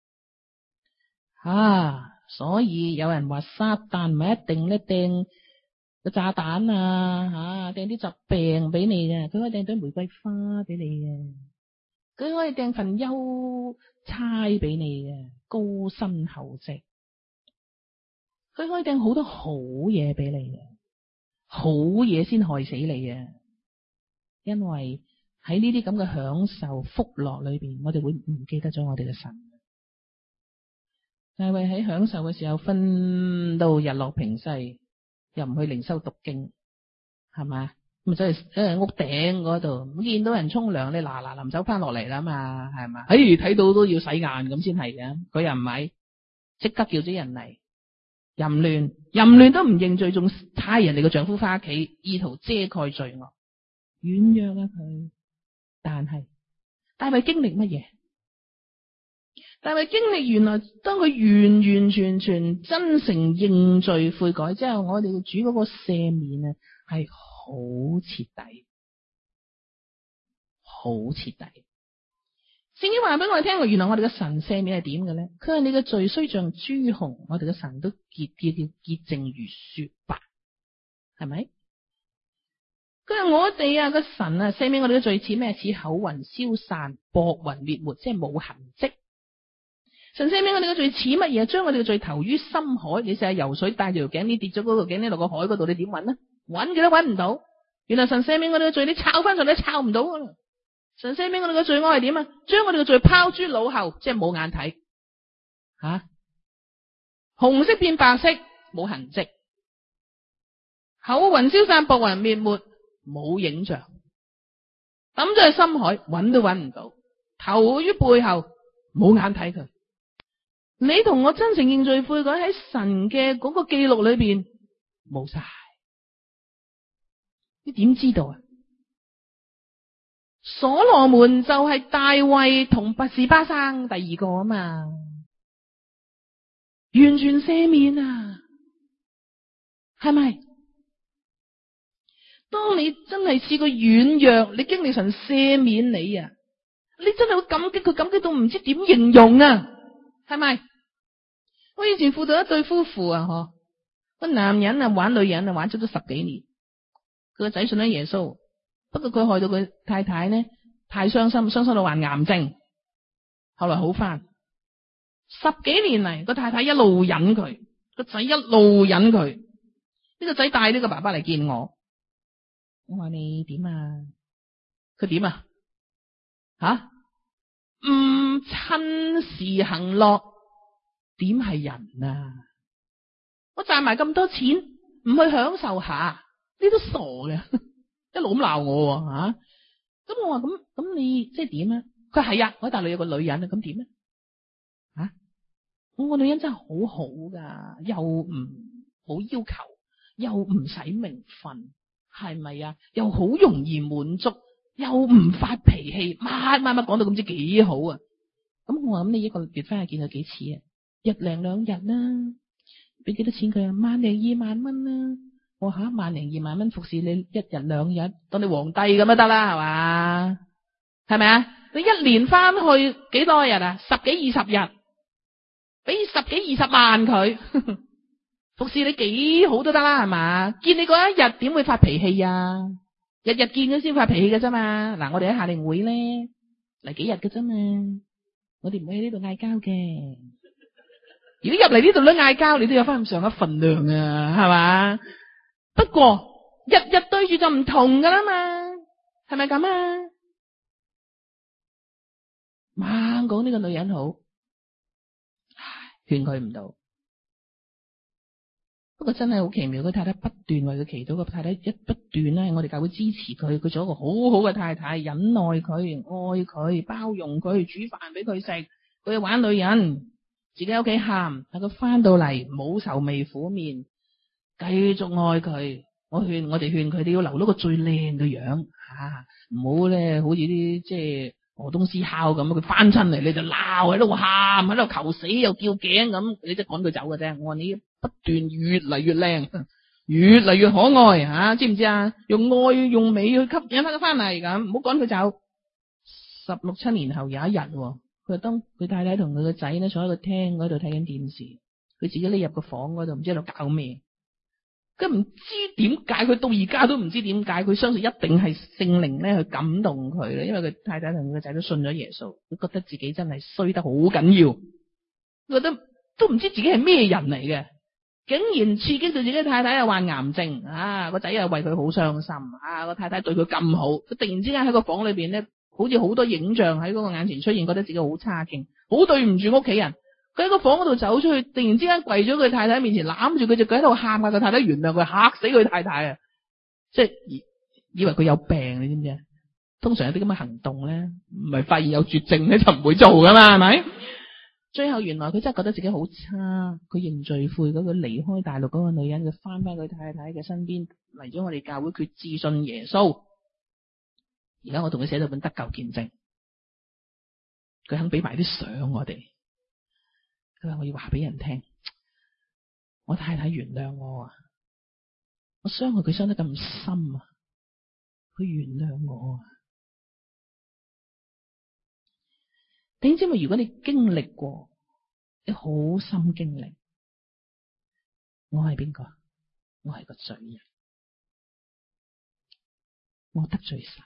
Speaker 1: 啊！所以有人話撒旦唔係一定咧掟個炸彈啊，吓掟啲疾病俾你嘅，佢可以掟堆玫瑰花俾你嘅，佢可以掟份優差俾你嘅，高薪厚職，佢可以掟好多好嘢俾你嘅，好嘢先害死你嘅，因為喺呢啲咁嘅享受福樂裏邊，我哋會唔記得咗我哋嘅神。大衛喺享受嘅時候，瞓到日落平西，又唔去靈修讀經，係嘛？咁就喺屋頂嗰度，咁見到人沖涼，你嗱嗱臨走翻落嚟啦嘛，係嘛？哎，睇到都要洗眼咁先係嘅，佢又唔係，即刻叫咗人嚟淫亂，淫亂都唔認罪，仲差人哋個丈夫翻屋企，意圖遮蓋罪惡，軟弱啊佢。但係大衛經歷乜嘢？大衛經歷原來當佢完完全全真誠認罪悔改之後，我哋主嗰個赦免啊係好徹底，好徹底。 聖經話俾我哋聽，原來我哋嘅神赦免係點嘅咧？佢話你嘅罪雖像朱紅，我哋嘅神都潔潔潔潔淨如雪白，係咪？佢話我哋啊個神啊赦免我哋嘅罪似咩？似厚雲消散、薄雲滅沒，即係冇痕跡。神赦免我哋嘅罪似乜嘢？將我哋嘅罪投於深海。你試下游水帶住條頸鏈跌咗嗰條頸鏈落個海嗰度，你點搵啊？搵佢都搵唔到。原來神赦免我哋嘅罪，你抄翻上嚟抄唔到噶啦。神赦免我哋嘅罪，我係點啊？將我哋嘅罪拋諸腦後，即係冇眼睇吓、啊，紅色變白色，冇痕跡，厚雲消散，薄雲滅沒，冇影像，抌咗去深海，搵都搵唔到，投於背後，冇眼睇佢。你同我真誠認罪悔改喺神嘅嗰個記錄裏邊冇晒，你點知道啊？所羅門就係大衛同拔示巴生第二個啊嘛，完全赦免啊，係咪？當你真係試過軟弱，你經歷神赦免你啊，你真係會感激佢，感激到唔知點形容啊，係咪？我以前輔導一對夫婦啊，嗬，個男人啊玩女人啊玩咗都十幾年，佢個仔信咗耶穌。不過佢害到佢太太呢，太傷心，傷心到患癌症，後來好翻。十幾年嚟，個太太一路忍佢，個仔一路忍佢。呢個仔帶呢個爸爸嚟見我，我話你點啊？佢點啊？吓？唔趁時行樂，點係人啊？我賺埋咁多錢，唔去享受下，你都傻嘅。一路咁鬧我吓，咁、啊、我話咁咁你即係點啊？佢係啊，我喺大陸有個女人啊，咁點咧？啊，我個女人真係好好噶，又唔冇要求，又唔使名分，係咪啊？又好容易滿足，又唔發脾氣，乜乜乜講到咁知幾好啊！咁我話咁你一個月翻去見佢幾次啊？日零兩日啦，俾幾多錢佢啊？萬零二萬蚊啦。我吓萬零二萬蚊服侍你一日兩日，當你皇帝咁就得啦，係嘛？係咪啊？你一年翻去幾多日啊？十幾二十日，俾十幾二十萬佢服侍你幾好都得啦，係嘛？見你嗰一日點會發脾氣啊？日日見佢先發脾氣嘅啫嘛。嗱，我哋喺夏令會咧嚟幾日嘅啫嘛，我哋唔會喺呢度嗌交嘅。如果入嚟呢度都嗌交，你都有翻咁上下份量啊，係嘛？不過日日對住就唔同噶啦嘛，係咪咁啊？猛講呢個女人好，勸佢唔到。不過真係好奇妙，佢太太不斷為佢祈禱，個太太一不斷咧，我哋教會支持佢，佢做一個好好嘅太太，忍耐佢、愛佢、包容佢、煮飯俾佢食，佢又玩女人，自己喺屋企喊，但佢翻到嚟冇愁眉苦面。繼續愛佢，我勸我哋勸佢哋要留到個最靚嘅樣吓，唔好咧好似啲即係河東獅吼咁，佢翻親嚟你就鬧喺度喊，喺度求死又叫頸咁，你即係趕佢走嘅啫。我話你不斷越嚟越靚，越嚟越可愛吓、啊，知唔知啊？用愛用美去吸引翻佢翻嚟咁，唔好趕佢走。十六七年後有一日，佢當佢太太同佢個仔咧坐喺個廳嗰度睇緊電視，佢自己匿入個房嗰度，唔知喺度搞咩。佢唔知點解，佢到而家都唔知點解，佢相信一定係聖靈咧去感動佢咧，因為佢太太同佢個仔都信咗耶穌，佢覺得自己真係衰得好緊要，覺得都唔知自己係咩人嚟嘅，竟然刺激到自己太太又患癌症啊，個仔又為佢好傷心啊，個太太對佢咁好，佢突然之間喺個房裏邊咧，好似好多影像喺嗰個眼前出現，覺得自己好差勁，好對唔住屋企人。佢喺個房嗰度走出去，突然之間跪咗佢太太面前，攬住佢隻腳喺度喊啊！佢太太原諒佢，嚇死佢太太啊！即係以以為佢有病，你知唔知啊？通常有啲咁嘅行動咧，唔係發現有絕症咧就唔會做噶嘛，係咪？最後原來佢真係覺得自己好差，佢認罪悔嗰個離開大陸嗰個女人，佢翻翻佢太太嘅身邊，嚟咗我哋教會，佢自信耶穌。而家我同佢寫咗本得救見證，佢肯俾埋啲相我哋。佢話我要話俾人聽，我太太原諒我啊，我傷害佢傷得咁深啊，佢原諒我啊。 弟兄姊妹，如果你經歷過，你好深經歷，我係邊個？我係個罪人，我得罪神。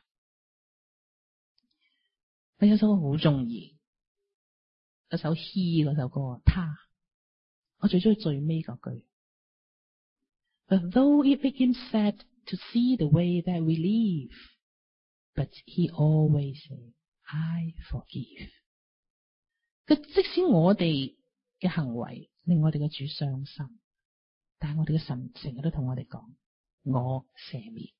Speaker 1: 我有首歌好中意，嗰首 He 嗰首歌，他，我最中意最尾嗰句。But though it became sad to see the way that we live, but he always say, I forgive。佢即使我哋嘅行為令我哋嘅主傷心，但係我哋嘅神成日都同我哋講，我赦免。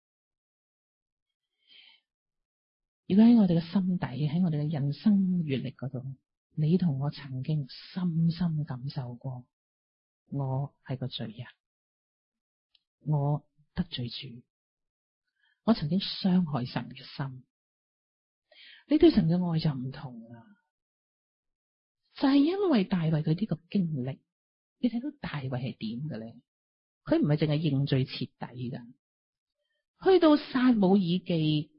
Speaker 1: 如果喺我哋嘅心底，喺我哋嘅人生閱歷嗰度，你同我曾經深深感受過，我係個罪人，我得罪主，我曾經傷害神嘅心，你對神嘅愛就唔同啦。就係因為大衛佢呢個經歷，你睇到大衛係點嘅咧？佢唔係淨係認罪徹底噶，去到撒母耳記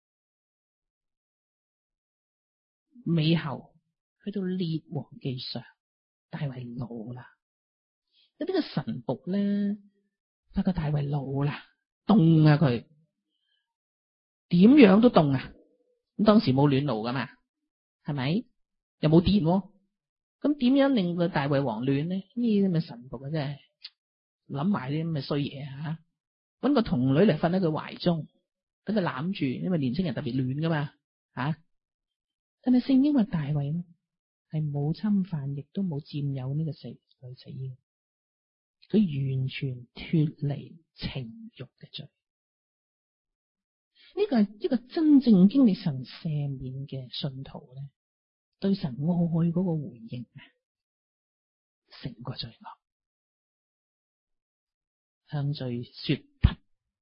Speaker 1: 尾後，去到列王記上，大衛老啦。有啲個神僕咧，發覺大衛老啦，凍啊佢，點樣都凍啊！咁當時冇暖爐噶嘛，係咪？又冇電喎，咁點樣令個大衛王暖咧？呢啲咪神僕啊，真係諗埋啲咁嘅衰嘢吓，搵個童女嚟瞓喺佢懷中，等佢攬住，因為年青人特別暖噶嘛吓。但係聖經話大衛呢係冇侵犯，亦都冇佔有呢個死女子，佢完全脫離情慾嘅罪。呢個係一個真正經歷神赦免嘅信徒咧，對神愛嗰個回應啊，勝過罪惡，向罪說不。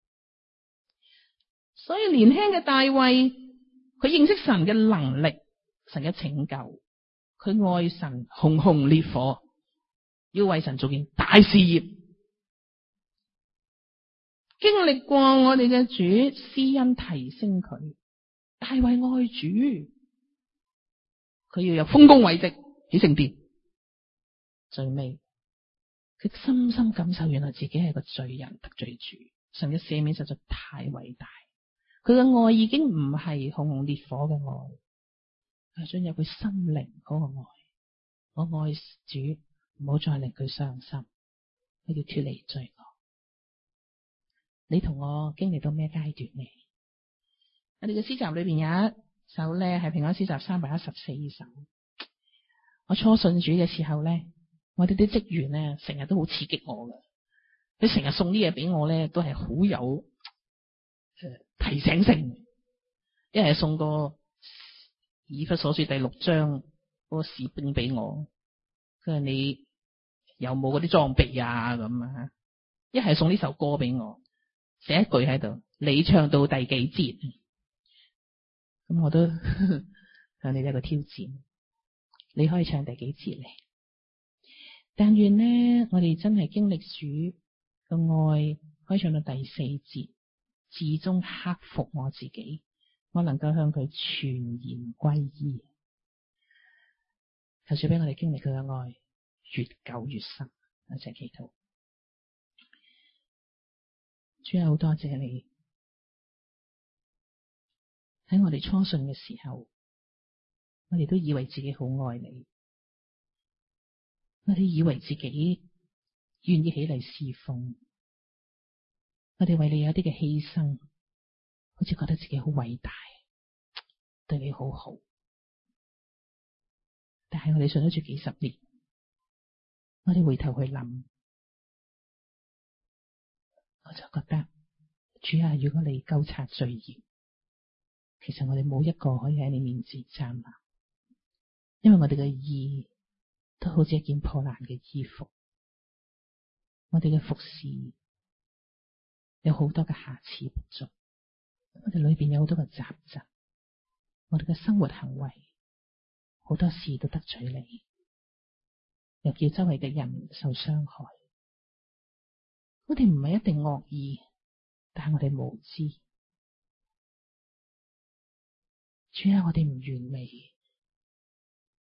Speaker 1: 所以年輕嘅大衛，佢認識神嘅能力，神嘅拯救，佢愛神，熊熊烈火，要為神做件大事業。經歷過我哋嘅主施恩提升佢，大衛愛主，佢要有豐功偉績起聖殿。最尾佢深深感受，原來自己係個罪人，得罪主，神嘅赦免實在太偉大。佢嘅愛已經唔係熊熊烈火嘅愛，係進入佢心靈嗰個愛。我愛主，唔好再令佢傷心，佢要脫離罪惡。你同我經歷到咩階段呢？我哋嘅詩集裏邊有一首咧，係平安詩集三百一十四首。我初信主嘅時候咧，我哋啲職員咧成日都好刺激我嘅，佢成日送啲嘢俾我咧，都係好有誒、呃、提醒性。一係送個以弗所書第六章嗰個士兵俾我，佢話你有冇嗰啲裝備啊咁啊？一係送呢首歌俾我。寫一句喺度，你唱到第幾節？咁我都向你一個挑戰，你可以唱第幾節嚟？但願呢，我哋真係經歷主嘅愛，可以唱到第四節，至終克服我自己，我能夠向佢全然歸依。求主俾我哋經歷佢嘅愛，越久越深。一齊祈禱。主啊，好多謝你喺我哋初信嘅時候，我哋都以為自己好愛你，我哋以為自己願意起嚟侍奉，我哋為你有一啲嘅犧牲，好似覺得自己好偉大，對你好好。但係我哋信咗住幾十年，我哋回頭去諗，我就覺得主啊，如果你究察罪孽，其實我哋冇一個可以喺你面前站立，因為我哋嘅義都好似一件破爛嘅衣服，我哋嘅服侍有好多嘅瑕疵不足，我哋裏邊有好多嘅雜質，我哋嘅生活行為好多事都得罪你，又叫周圍嘅人受傷害。我哋唔係一定惡意，但係我哋無知。主啊，我哋唔完美，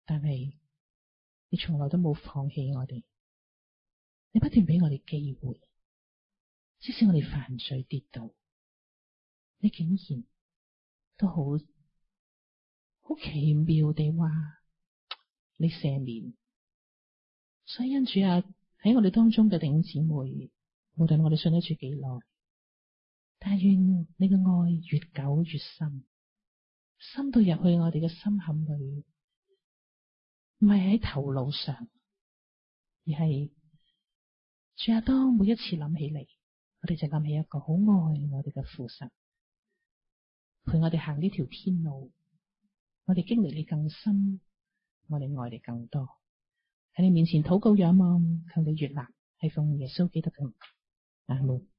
Speaker 1: 但係你從來都冇放棄我哋，你不斷俾我哋機會，即使我哋犯罪跌倒，你竟然都好好奇妙地話你赦免。所以因主啊，喺我哋當中嘅弟兄姊妹，無論我哋信得住幾耐，但願你嘅愛越久越深，深到入去我哋嘅心坎裏，唔係喺頭腦上，而係主啊，當每一次諗起嚟，我哋就諗起一個好愛我哋嘅父神，陪我哋行呢條天路，我哋經歷你更深，我哋愛你更多。喺你面前禱告仰望，求你悅納，係奉耶穌基督嘅名，阿門。